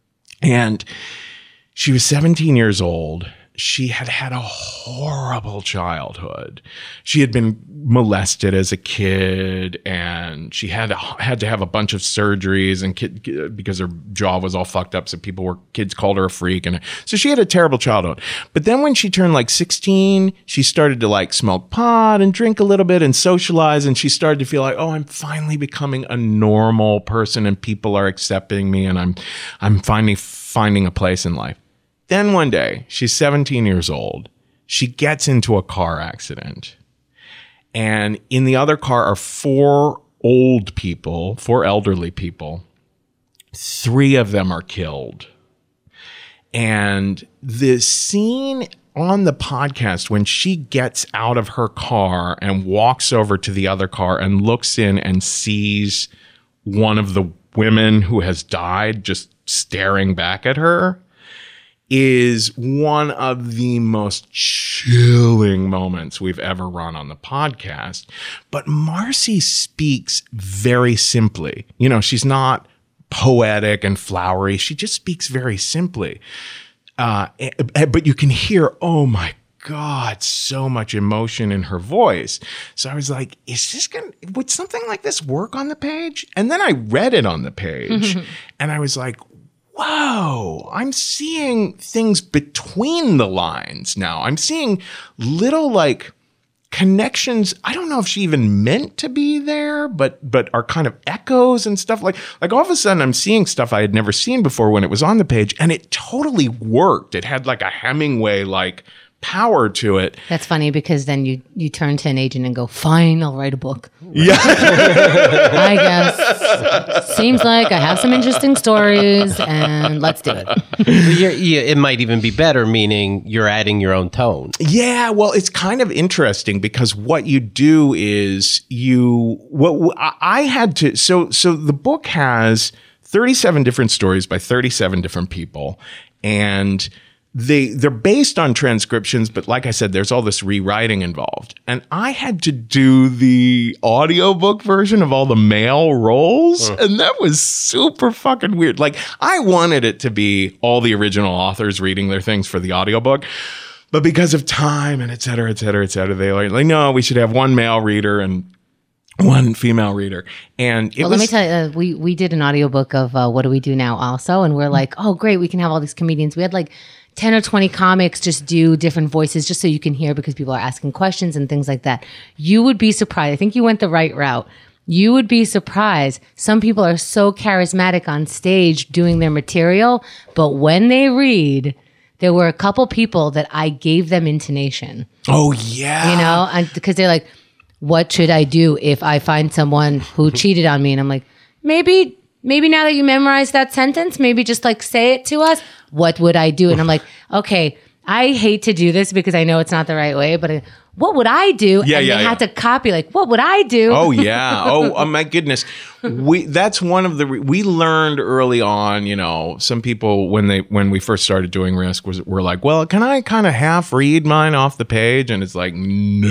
And she was seventeen years old. She had had a horrible childhood. She had been molested as a kid, and she had to, had to have a bunch of surgeries, and kid, because her jaw was all fucked up. So people were, kids called her a freak. And so she had a terrible childhood. But then when she turned like sixteen, she started to like smoke pot and drink a little bit and socialize. And she started to feel like, oh, I'm finally becoming a normal person, and people are accepting me, and I'm, I'm finally finding a place in life. Then one day, she's seventeen years old. She gets into a car accident. And in the other car are four old people, four elderly people. Three of them are killed. And the scene on the podcast when she gets out of her car and walks over to the other car and looks in and sees one of the women who has died just staring back at her is one of the most chilling moments we've ever run on the podcast. But Marcy speaks very simply. You know, she's not poetic and flowery. She just speaks very simply. Uh, but you can hear, oh my God, so much emotion in her voice. So I was like, is this going to, would something like this work on the page? And then I read it on the page and I was like, whoa, I'm seeing things between the lines now. I'm seeing little like connections. I don't know if she even meant to be there, but but are kind of echoes and stuff like like all of a sudden I'm seeing stuff I had never seen before when it was on the page, and it totally worked. It had like a Hemingway like power to it. That's funny because then you you turn to an agent and go, fine, I'll write a book. Yeah. I guess. Seems like I have some interesting stories and let's do it. You're, you, it might even be better, meaning you're adding your own tone. Yeah, well, it's kind of interesting because what you do is you what I had to so so the book has thirty-seven different stories by thirty-seven different people, and They, they're based on transcriptions, but like I said, there's all this rewriting involved. And I had to do the audiobook version of all the male roles, uh. and that was super fucking weird. Like, I wanted it to be all the original authors reading their things for the audiobook, but because of time and et cetera, et cetera, et cetera, they were like, no, we should have one male reader and one female reader. And it well, was, let me tell you, uh, we, we did an audiobook of uh, What Do We Do Now also, and we're like, oh, great, we can have all these comedians. We had like ten or twenty comics just do different voices just so you can hear because people are asking questions and things like that. You would be surprised. I think you went the right route. You would be surprised. Some people are so charismatic on stage doing their material, but when they read, there were a couple people that I gave them intonation. Oh, yeah. You know, and because they're like, what should I do if I find someone who cheated on me? And I'm like, maybe... Maybe now that you memorized that sentence, maybe just like say it to us. What would I do? And I'm like, okay, I hate to do this because I know it's not the right way, but I, what would I do? Yeah, and yeah, they yeah. had to copy like, what would I do? Oh yeah. Oh, oh my goodness. We that's one of the re- we learned early on. You know, some people when they when we first started doing Risk was were like, well, can I kind of half read mine off the page? And it's like,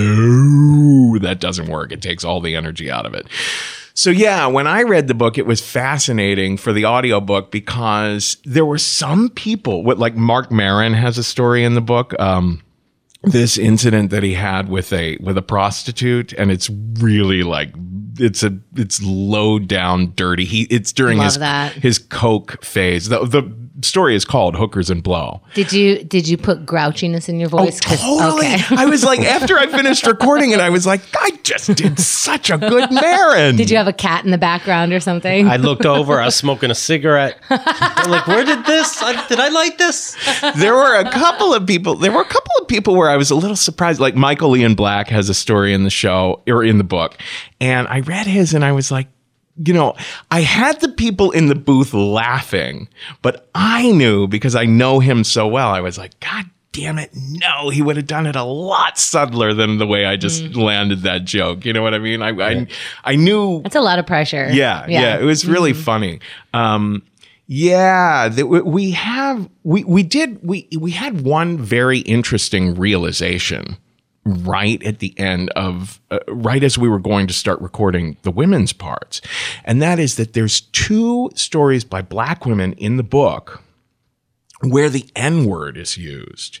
no, that doesn't work. It takes all the energy out of it. So yeah, when I read the book, it was fascinating for the audiobook because there were some people, what like Mark Maron has a story in the book, um, this incident that he had with a with a prostitute, and it's really like it's a it's low down dirty. He it's during Love his that. his coke phase. The the story is called Hookers and Blow. Did you did you put grouchiness in your voice? Oh, totally. Okay. I was like, after I finished recording it, I was like, I just did such a good Maron. Did you have a cat in the background or something? I looked over, I was smoking a cigarette. I'm like, where did this, I, did I light this? There were a couple of people, there were a couple of people where I was a little surprised. Like Michael Ian Black has a story in the show, or in the book. And I read his and I was like, you know, I had the people in the booth laughing, but I knew because I know him so well, I was like, God damn it, no, he would have done it a lot subtler than the way I just mm. landed that joke. You know what I mean? I I, I knew. That's a lot of pressure. Yeah, yeah, yeah it was really mm. funny. Um, yeah, the, we have, we, we did, we, we had one very interesting realization right at the end of, uh, right as we were going to start recording the women's parts. And that is that there's two stories by Black women in the book where the N-word is used.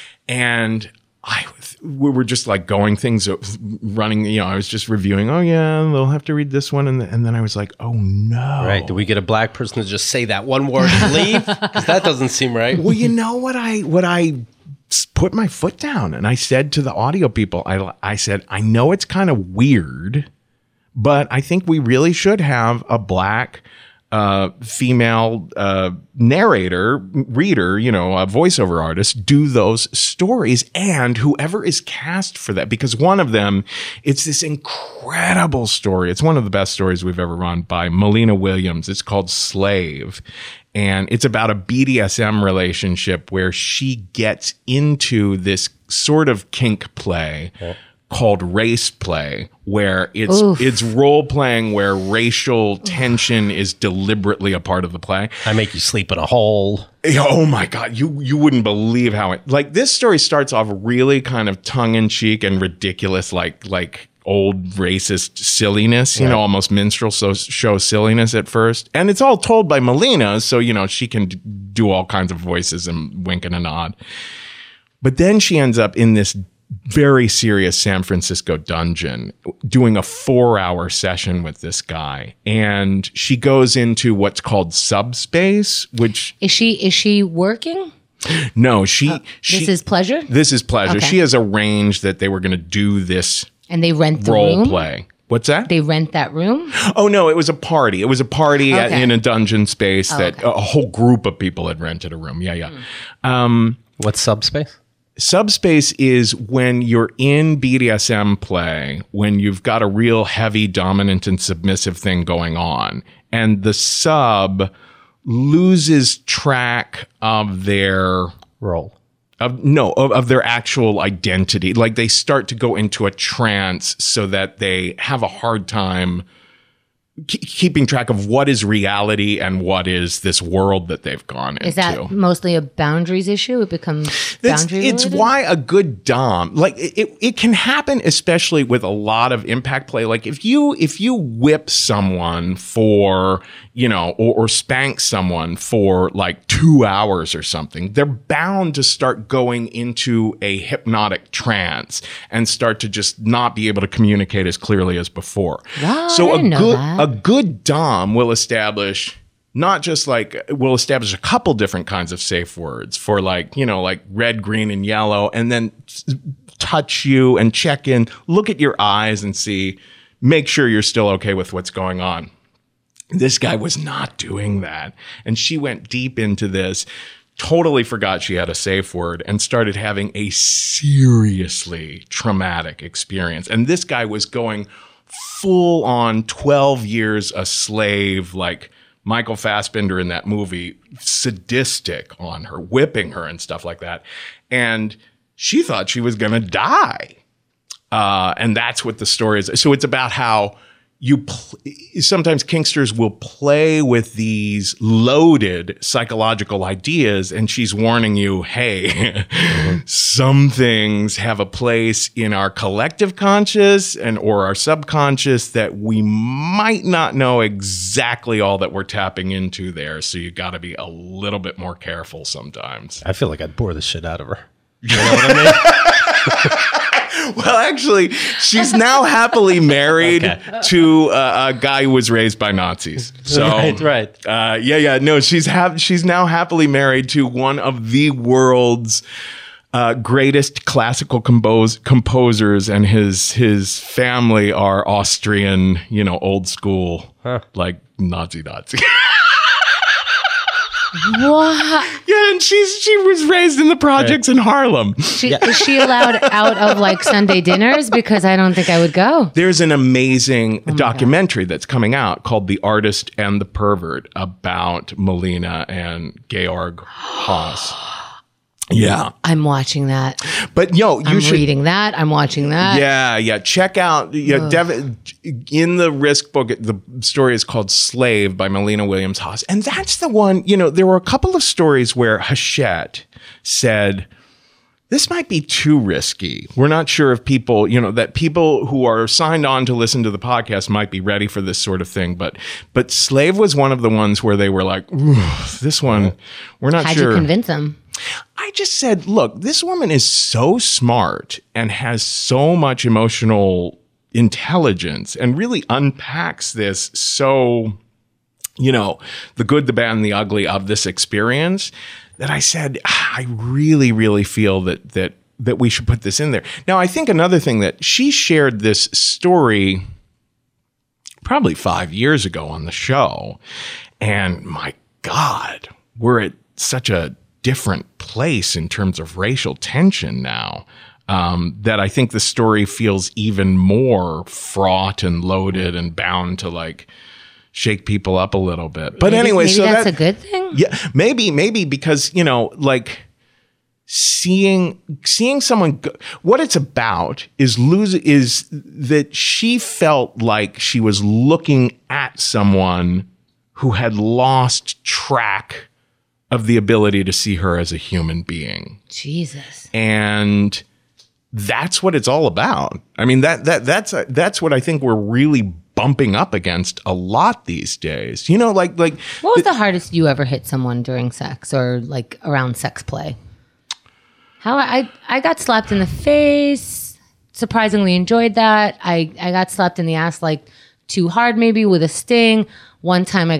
And I, we were just like going things, running, you know, I was just reviewing, oh yeah, they'll have to read this one. And, the, and then I was like, oh no. Right. Did we get a Black person to just say that one word and leave? Because that doesn't seem right. Well, you know what I, what I, put my foot down and I said to the audio people, I, I said, I know it's kind of weird, but I think we really should have a Black uh, female uh, narrator, reader, you know, a voiceover artist do those stories, and whoever is cast for that, because one of them, it's this incredible story. It's one of the best stories we've ever run by Melina Williams. It's called Slave. And it's about a B D S M relationship where she gets into this sort of kink play okay. called race play, where it's Oof. it's role playing where racial tension is deliberately a part of the play. I make you sleep in a hole. Oh my God, you you wouldn't believe how it, like this story starts off really kind of tongue in cheek and ridiculous, like like old racist silliness, you yeah. know, almost minstrel so, show silliness at first. And it's all told by Melina, so, you know, she can d- do all kinds of voices and wink and a nod. But then she ends up in this very serious San Francisco dungeon doing a four-hour session with this guy. And she goes into what's called subspace, which... Is she, is she working? No, she, she. This is pleasure? This is pleasure. Okay. She has arranged that they were going to do this And they rent the role room? play. What's that? They rent that room? Oh, no, it was a party. It was a party at, Okay. in a dungeon space that okay. a whole group of people had rented a room. Yeah, yeah. Um, What's subspace? Subspace is when you're in B D S M play, when you've got a real heavy dominant and submissive thing going on, and the sub loses track of their Roll. of no of, of their actual identity. Like they start to go into a trance so that they have a hard time ke- keeping track of what is reality and what is this world that they've gone Is into. that mostly a boundaries issue? It becomes That's, boundary it's related? why a good dom, like it, it can happen, especially with a lot of impact play. Like if you if you whip someone for, you know, or, or spank someone for like two hours or something, they're bound to start going into a hypnotic trance and start to just not be able to communicate as clearly as before. Wow, so I a didn't know good that. a good dom will establish. Not just like we'll establish a couple different kinds of safe words for like, you know, like red, green, and yellow, and then s- touch you and check in, look at your eyes and see, make sure you're still okay with what's going on. This guy was not doing that. And she went deep into this, totally forgot she had a safe word, and started having a seriously traumatic experience. And this guy was going full on twelve years a slave, like Michael Fassbender in that movie, sadistic on her, whipping her and stuff like that. And she thought she was going to die. Uh, and that's what the story is. So it's about how you pl- sometimes kinksters will play with these loaded psychological ideas, and she's warning you, hey, mm-hmm. some things have a place in our collective conscious and or our subconscious that we might not know exactly all that we're tapping into there. So you got to be a little bit more careful sometimes. I feel like I'd bore the shit out of her. You know what I mean? Well, actually, she's now happily married Okay. to uh, a guy who was raised by Nazis. So, Right, right. Uh, yeah, yeah. No, she's ha- she's now happily married to one of the world's uh, greatest classical compose- composers, and his his family are Austrian, you know, old school, Huh. like Nazi Nazi. What? Yeah, and she's she was raised in the projects in Harlem. She, Is she allowed out of like Sunday dinners? Because I don't think I would go. There's an amazing documentary that's coming out called The Artist and the Pervert about Melina and Georg Haas. Yeah. I'm watching that. But yo, you I'm should reading that. I'm watching that. Yeah, yeah. Check out yeah, Dev, in the Risk book, the story is called Slave by Melina Williams Haas. And that's the one, you know, there were a couple of stories where Hachette said, this might be too risky. We're not sure if people, you know, that people who are signed on to listen to the podcast might be ready for this sort of thing. But but Slave was one of the ones where they were like, this one, we're not How'd sure. you convince them? I just said, look, this woman is so smart and has so much emotional intelligence and really unpacks this so, you know, the good, the bad, and the ugly of this experience that I said, ah, I really, really feel that that that we should put this in there. Now, I think another thing that she shared this story probably five years ago on the show. And my God, we're at such a different place in terms of racial tension now, um, that I think the story feels even more fraught and loaded and bound to like shake people up a little bit. But Maybe- anyway, maybe so that's that, a good thing. yeah, maybe, maybe because, you know, like seeing, seeing someone, go, what it's about is lose, is that she felt like she was looking at someone who had lost track of the ability to see her as a human being. Jesus. And that's what it's all about. I mean, that, that, that's, that's what I think we're really bumping up against a lot these days. You know, like, like, What was the hardest you ever hit someone during sex or like around sex play? How I I got slapped in the face. Surprisingly enjoyed that. I, I got slapped in the ass like too hard maybe with a sting. One time I got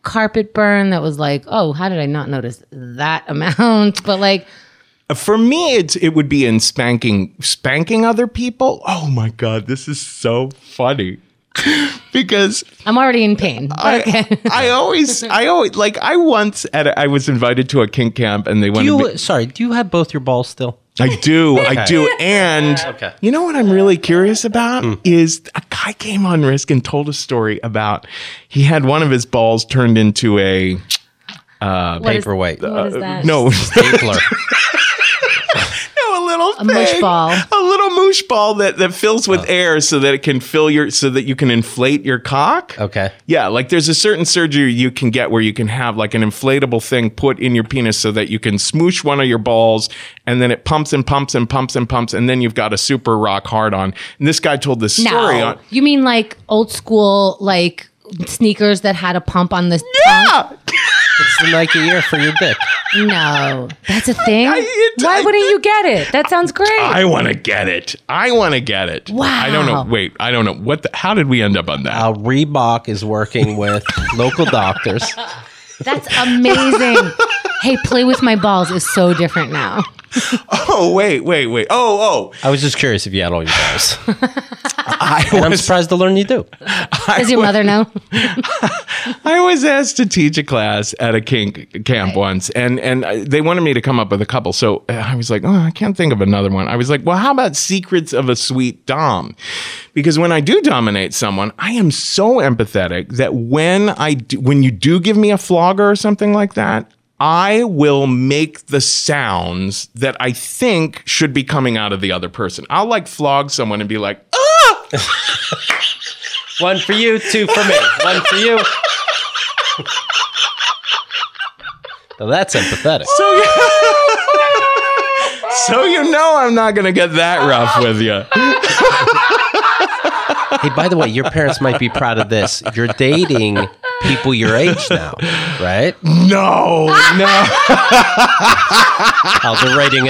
carpet burn that was like, oh, how did I not notice that amount? But like, for me, it's it would be in spanking spanking other people. Oh my God, this is so funny. Because I'm already in pain. I, Okay. I always, I always, like, I once, at a, I was invited to a kink camp and they Do wanted you, me. sorry, do you have both your balls still? I do, I do. And Okay. you know what I'm really curious about is a guy came on Risk and told a story about he had one of his balls turned into a, What is- Paperweight. What is that? no, Stapler. no, a little A mush thing. ball. A little moosh ball that, that fills with air so that it can fill your, so that you can inflate your cock. Okay. Yeah, like there's a certain surgery you can get where you can have like an inflatable thing put in your penis so that you can smoosh one of your balls and then it pumps and pumps and pumps and pumps and then you've got a super rock hard on. And this guy told this story No. on. You mean like old school, like sneakers that had a pump on the tongue? Yeah. It's the Nike Air for your dick. No. That's a thing? I- it- Why I- wouldn't you get it? That sounds great. I want to get it. I want to get it. Wow. I don't know. Wait, I don't know. What the, how did we end up on that? Uh, Reebok is working with local doctors. That's amazing. Hey, play with my balls is so different now. Oh, wait, wait, wait. Oh, oh. I was just curious if you had all your balls. I And I'm was, surprised to learn you do. Does your mother know? I was asked to teach a class at a kink camp once, and and I- they wanted me to come up with a couple. So uh, I was like, oh, I can't think of another one. I was like, well, how about secrets of a sweet dom? Because when I do dominate someone, I am so empathetic that when I do, when you do give me a flogger or something like that, I will make the sounds that I think should be coming out of the other person. I'll like flog someone and be like, ah! One for you, two for me. One for you. Now that's empathetic. So you, so you know I'm not going to get that rough with you. Hey, by the way, your parents might be proud of this. You're dating people your age now, right? No, no. Oh, they're writing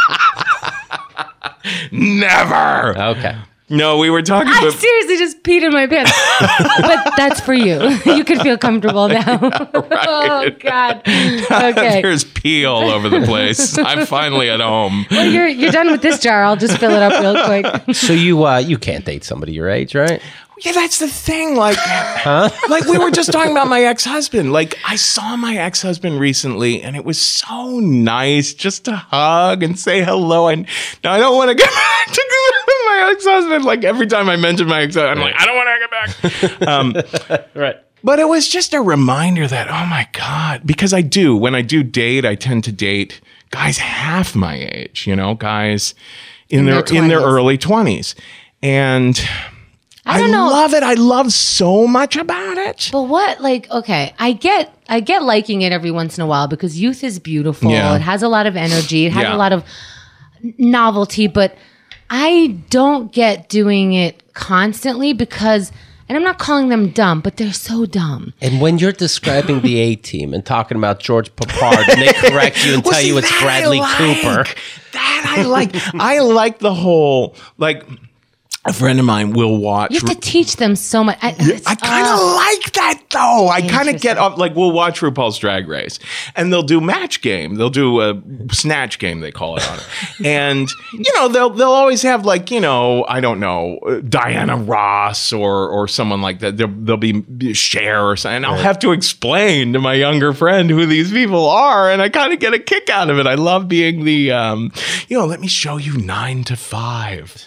in. Never. Okay. No, we were talking I about. seriously just peed in my pants. But that's for you. You can feel comfortable now. Oh, God. Okay. There's pee all over the place. I'm finally at home. Well, you're, you're done with this jar. I'll just fill it up real quick. So you uh, you can't date somebody your age, right? Yeah, that's the thing. Like, huh? Like we were just talking about my ex-husband. Like I saw my ex-husband recently, and it was so nice just to hug and say hello. And now I don't want to get back to my ex-husband. Like every time I mention my ex-husband, I'm like, I don't want to get back. Um, Right. But it was just a reminder that, oh my God, because I do, when I do date, I tend to date guys half my age, you know, guys in, In their, their in their twenties. early twenties. And I I, don't know. love it. I love so much about it. But what, like, okay, I get, I get liking it every once in a while because youth is beautiful. Yeah. It has a lot of energy. It has Yeah. a lot of novelty. But I don't get doing it constantly because, and I'm not calling them dumb, but they're so dumb. And when you're describing the A team and talking about George Papard, and they correct you and Well, tell see, you it's that I Bradley like. Cooper. That I like. I like the whole, like, a friend of mine will watch. You have to teach them so much. I, it's- I kind of uh, like that though. I kind of get Interesting. up, like we'll watch RuPaul's Drag Race and they'll do match game. They'll do a snatch game, they call it on it. And, you know, they'll, they'll always have like, you know, I don't know, uh, Diana Ross or, or someone like that. There'll, there'll be Cher or something. And I'll have to explain to my younger friend who these people are. And I kind of get a kick out of it. I love being the, um, you know, let me show you nine to five.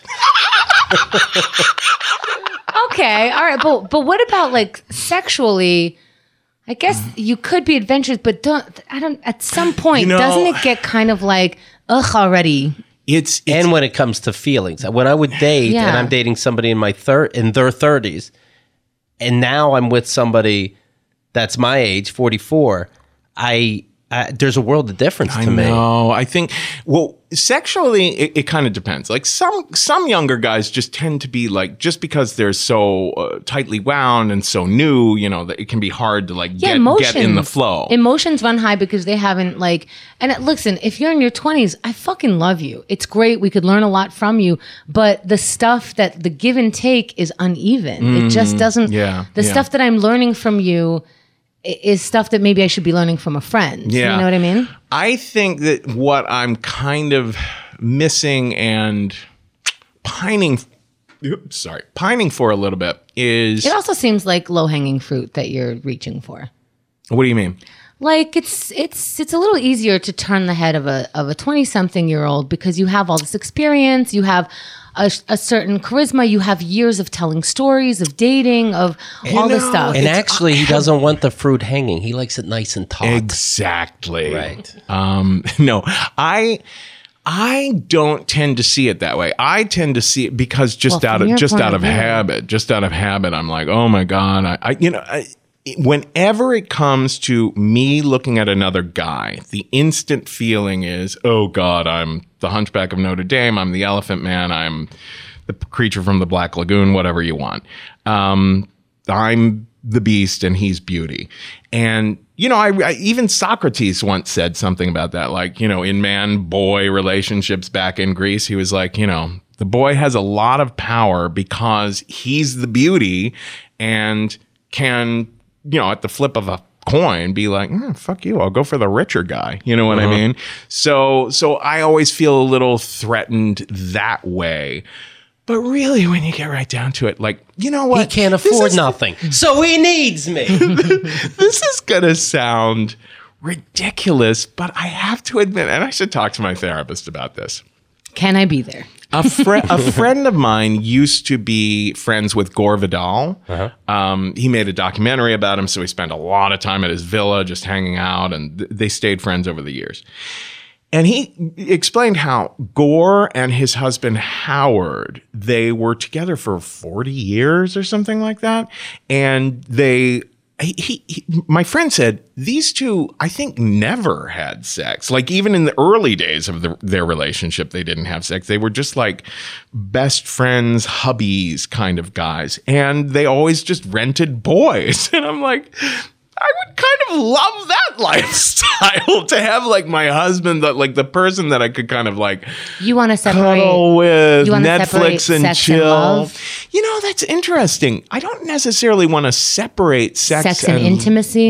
Okay, all right, but but what about like sexually? I guess you could be adventurous, but don't. I don't. At some point, You know- doesn't it get kind of like ugh already? It's, it's And when it comes to feelings, when I would date Yeah. and I'm dating somebody in my thir- in their thirties, and now I'm with somebody that's my age, forty-four, I, I there's a world of difference to I me. know. I think, well, sexually, it, it kind of depends. Like some some younger guys just tend to be like, just because they're so uh, tightly wound and so new, you know, that it can be hard to like Yeah, get, emotions get in the flow. Emotions run high because they haven't like. And it, listen, if you're in your twenties, I fucking love you. It's great. We could learn a lot from you, but the stuff that the give and take is uneven. It just doesn't. Mm, yeah, The yeah. stuff that I'm learning from you i- is stuff that maybe I should be learning from a friend. Yeah. You know what I mean? I think that what I'm kind of missing and pining, oops, sorry, pining for a little bit is, It also seems like low hanging fruit that you're reaching for. what do you mean? Like it's it's it's a little easier to turn the head of a of a twenty something year old because you have all this experience, you have a, a certain charisma, you have years of telling stories, of dating, of all this know, stuff. And It's- actually, he doesn't want the fruit hanging. He likes it nice and taut. Exactly. Right. Um, no, I I don't tend to see it that way. I tend to see it because just Well, out from of your just point out of of view. habit, just out of habit, I'm like, oh my god, I, I you know. I, Whenever it comes to me looking at another guy, the instant feeling is, oh God, I'm the Hunchback of Notre Dame. I'm the Elephant Man. I'm the creature from the Black Lagoon, whatever you want. Um, I'm the Beast and he's Beauty. And, you know, I, I even Socrates once said something about that, like, you know, in man-boy relationships back in Greece, he was like, you know, the boy has a lot of power because he's the beauty and can, you know, at the flip of a coin, be like, mm, fuck you, I'll go for the richer guy. You know what I mean? So, so I always feel a little threatened that way. But really, when you get right down to it, like, you know what? He can't This afford is- nothing, so he needs me. This is gonna sound ridiculous, but I have to admit, and I should talk to my therapist about this. Can I be there? a, fri a friend of mine used to be friends with Gore Vidal. Um, he made a documentary about him, so he spent a lot of time at his villa just hanging out, and th- they stayed friends over the years. And he explained how Gore and his husband Howard, they were together for forty years or something like that. And they, he, he, he- my friend said, these two, I think, never had sex. Like even in the early days of the, their relationship, they didn't have sex. They were just like best friends, hubbies kind of guys. And they always just rented boys. And I'm like, I would kind of love that lifestyle to have like my husband, that like the person that I could kind of like You want to separate. cuddle with, you wanna Netflix separate and sex and chill. love? You know, that's interesting. I don't necessarily want to separate sex, Sex and intimacy.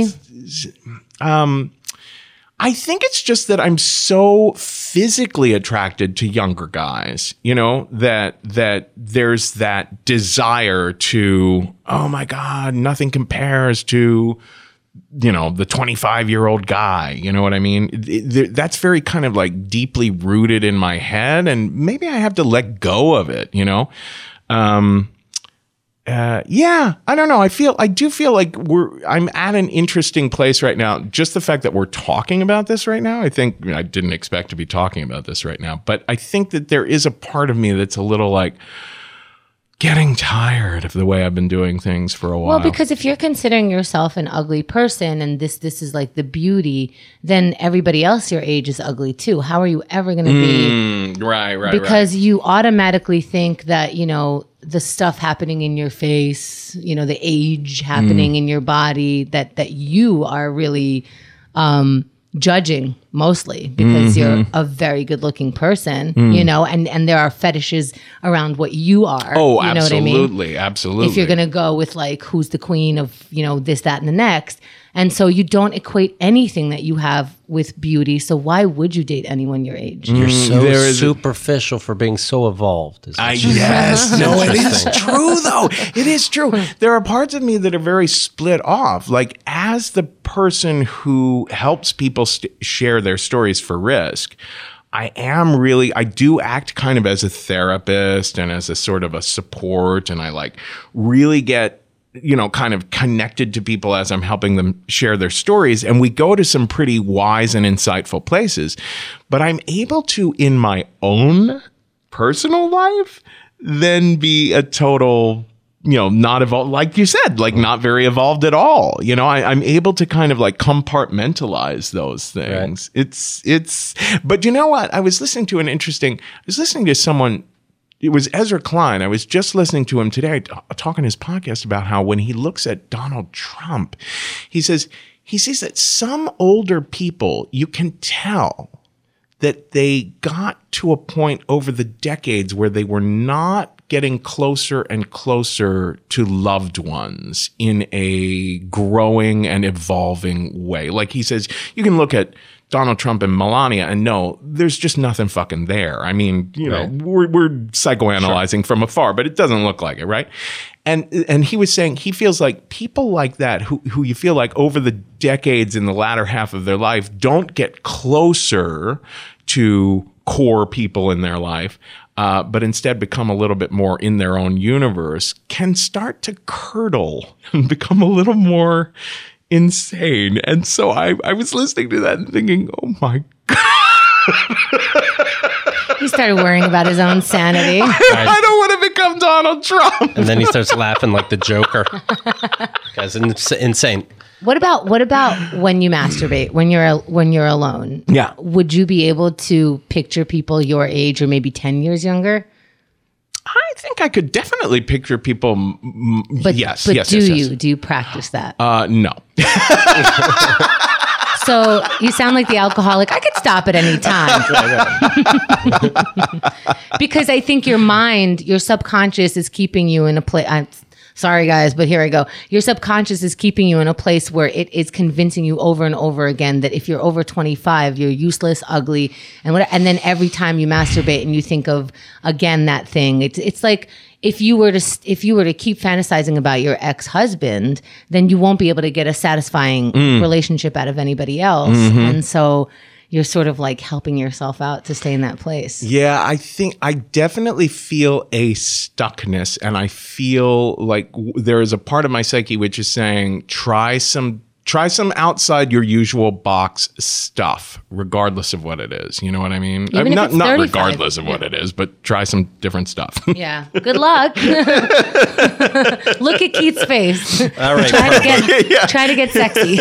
I think it's just that I'm so physically attracted to younger guys, you know, that that there's that desire to, oh my God, nothing compares to, you know, the twenty-five year old guy. You know what I mean? It- it- that's very kind of like deeply rooted in my head, and maybe I have to let go of it, you know? Um, uh, yeah, I don't know. I feel, I do feel like we're, I'm at an interesting place right now. Just the fact that we're talking about this right now, I think I didn't expect to be talking about this right now, but I think that there is a part of me that's a little like getting tired of the way I've been doing things for a while. Well, because if you're considering yourself an ugly person and this this is like the beauty, then everybody else your age is ugly too. How are you ever going to be? Mm, right, right, Because you automatically think that, you know, the stuff happening in your face, you know, the age happening Mm. in your body, that that you are really um, judging mostly because Mm-hmm. you're a very good looking person, you know, and, and there are fetishes around what you are. right. Oh, you know what I mean? absolutely, absolutely. If you're going to go with like who's the queen of, you know, this, that, and the next. And so you don't equate anything that you have with beauty. So why would you date anyone your age? You're so there is a- superficial for being so evolved. is I, what you're saying. yes, no, it is Interesting. true though. It is true. There are parts of me that are very split off. Like as the person who helps people st- share their stories for Risk, I am really, I do act kind of as a therapist and as a sort of a support, and I like really get, you know, kind of connected to people as I'm helping them share their stories. And we go to some pretty wise and insightful places. But I'm able to, in my own personal life, then be a total, you know, not evolved, like you said, like not very evolved at all. You know, I, I'm able to kind of like compartmentalize those things. It's, it's, but you know what? I was listening to an interesting, I was listening to someone. It was Ezra Klein. I was just listening to him today t- talking his podcast about how when he looks at Donald Trump, he says he sees that some older people, you can tell that they got to a point over the decades where they were not getting closer and closer to loved ones in a growing and evolving way. Like he says, you can look at Donald Trump and Melania and no, there's just nothing fucking there. I mean, you know, right. we're, we're psychoanalyzing sure. from afar, but it doesn't look like it, right? And and he was saying he feels like people like that who, who you feel like over the decades in the latter half of their life don't get closer to core people in their life, uh, but instead become a little bit more in their own universe, can start to curdle and become a little more insane. And so I, I was listening to that and thinking, oh my God. He started worrying about his own sanity. I, I don't want to become Donald Trump. And then he starts laughing like the Joker. Guy's ins- insane. What about what about when you masturbate, when you're when you're alone? Yeah. Would you be able to picture people your age or maybe ten years younger? I think I could definitely picture people. M- but, yes, but yes, do yes, you yes. do you practice that? Uh, no. So you sound like the alcoholic. I could stop at any time. Because I think your mind, your subconscious is keeping you in a place. I'm sorry, guys, but here I go. Your subconscious is keeping you in a place where it is convincing you over and over again that if you're over twenty-five, you're useless, ugly, and what. And then every time you masturbate and you think of again that thing, it's it's like. If you were to if you were to keep fantasizing about your ex-husband, then you won't be able to get a satisfying mm. relationship out of anybody else. Mm-hmm. And so you're sort of like helping yourself out to stay in that place. Yeah, I think I definitely feel a stuckness, and I feel like w- there is a part of my psyche which is saying, try some Try some outside your usual box stuff, regardless of what it is. You know what I mean? Even I mean if not it's not thirty-five. regardless of what it is, but try some different stuff. Yeah. Good luck. Look at Keith's face. All right. Try to get yeah. try to get sexy.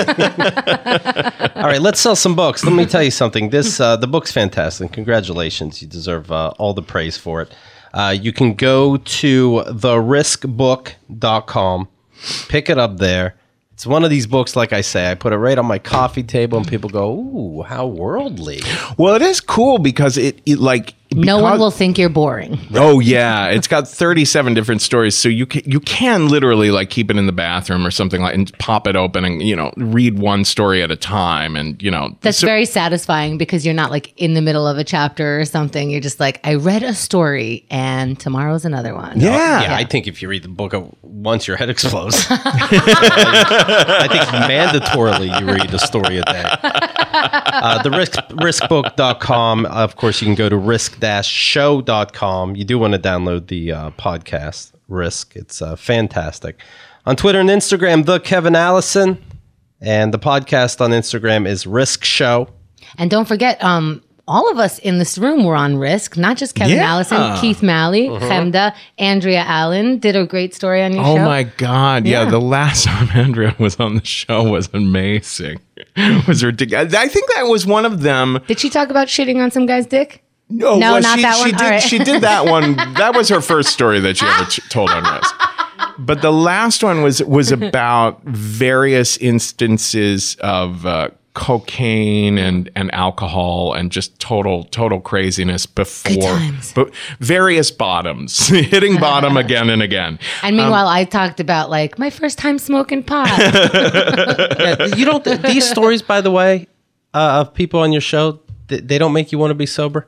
All right, let's sell some books. Let me tell you something. This uh, the book's fantastic. Congratulations. You deserve uh, all the praise for it. Uh, you can go to the risk book dot com, pick it up there. It's one of these books, like I say, I put it right on my coffee table and people go, ooh, how worldly. Well, it is cool because it, it like... No because, one will think you're boring. Oh, yeah. It's got thirty-seven different stories. So you can, you can literally like keep it in the bathroom or something like and pop it open and, you know, read one story at a time. And, you know. That's so, very satisfying because you're not like in the middle of a chapter or something. You're just like, I read a story and tomorrow's another one. Yeah. Yeah, yeah. I think if you read the book once, your head explodes. I think mandatorily you read a story a day. Uh, the risk risk book dot com. Of course, you can go to risk dash show dot com. You do want to download the uh, podcast, Risk. It's uh, fantastic. On Twitter and Instagram, The Kevin Allison. And the podcast on Instagram is Risk Show. And don't forget, um, all of us in this room were on Risk, not just Kevin Yeah. Allison, Keith Malley, uh-huh. Chemda, Andrea Allen did a great story on your oh show. Oh my God. Yeah. Yeah. The last time Andrea was on the show was amazing. It was ridiculous. I think that was one of them. Did she talk about shitting on some guy's dick? No, No, well, not she, that she one? Did, All right. She did that one. That was her first story that she ever ch- told on Risk. But the last one was was about various instances of uh, cocaine and, and alcohol and just total total craziness before. Good times. But various bottoms, hitting bottom again and again. And meanwhile, um, I talked about like my first time smoking pot. Yeah, you don't. These stories, by the way, uh, of people on your show, they, they don't make you want to be sober.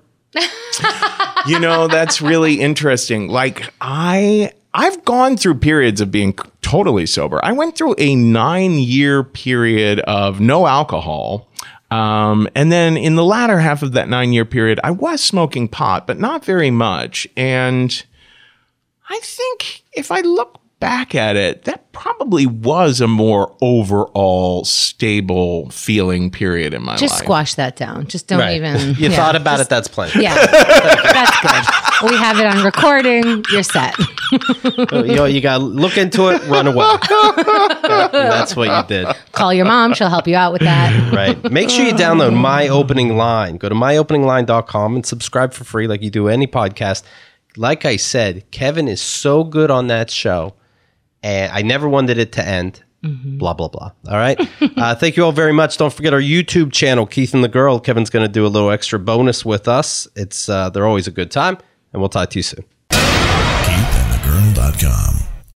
You know, that's really interesting. Like I, I've gone through periods of being totally sober. I went through a nine-year period of no alcohol. Um, and then in the latter half of that nine-year period, I was smoking pot, but not very much. And I think if I look back at it, that probably was a more overall stable feeling period in my Just life. squash that down. Just don't Right. even. You yeah, thought about just- it, that's plenty. Yeah, that's good. We have it on recording. You're set. You know, you got to look into it, run away. Yeah, that's what you did. Call your mom. She'll help you out with that. Right. Make sure you download My Opening Line. Go to my opening line dot com and subscribe for free like you do any podcast. Like I said, Kevin is so good on that show. And I never wanted it to end. Mm-hmm. Blah, blah, blah. All right. uh, thank you all very much. Don't forget our YouTube channel, Keith and the Girl. Kevin's going to do a little extra bonus with us. It's uh, They're always a good time, and we'll talk to you soon. keith and the girl dot com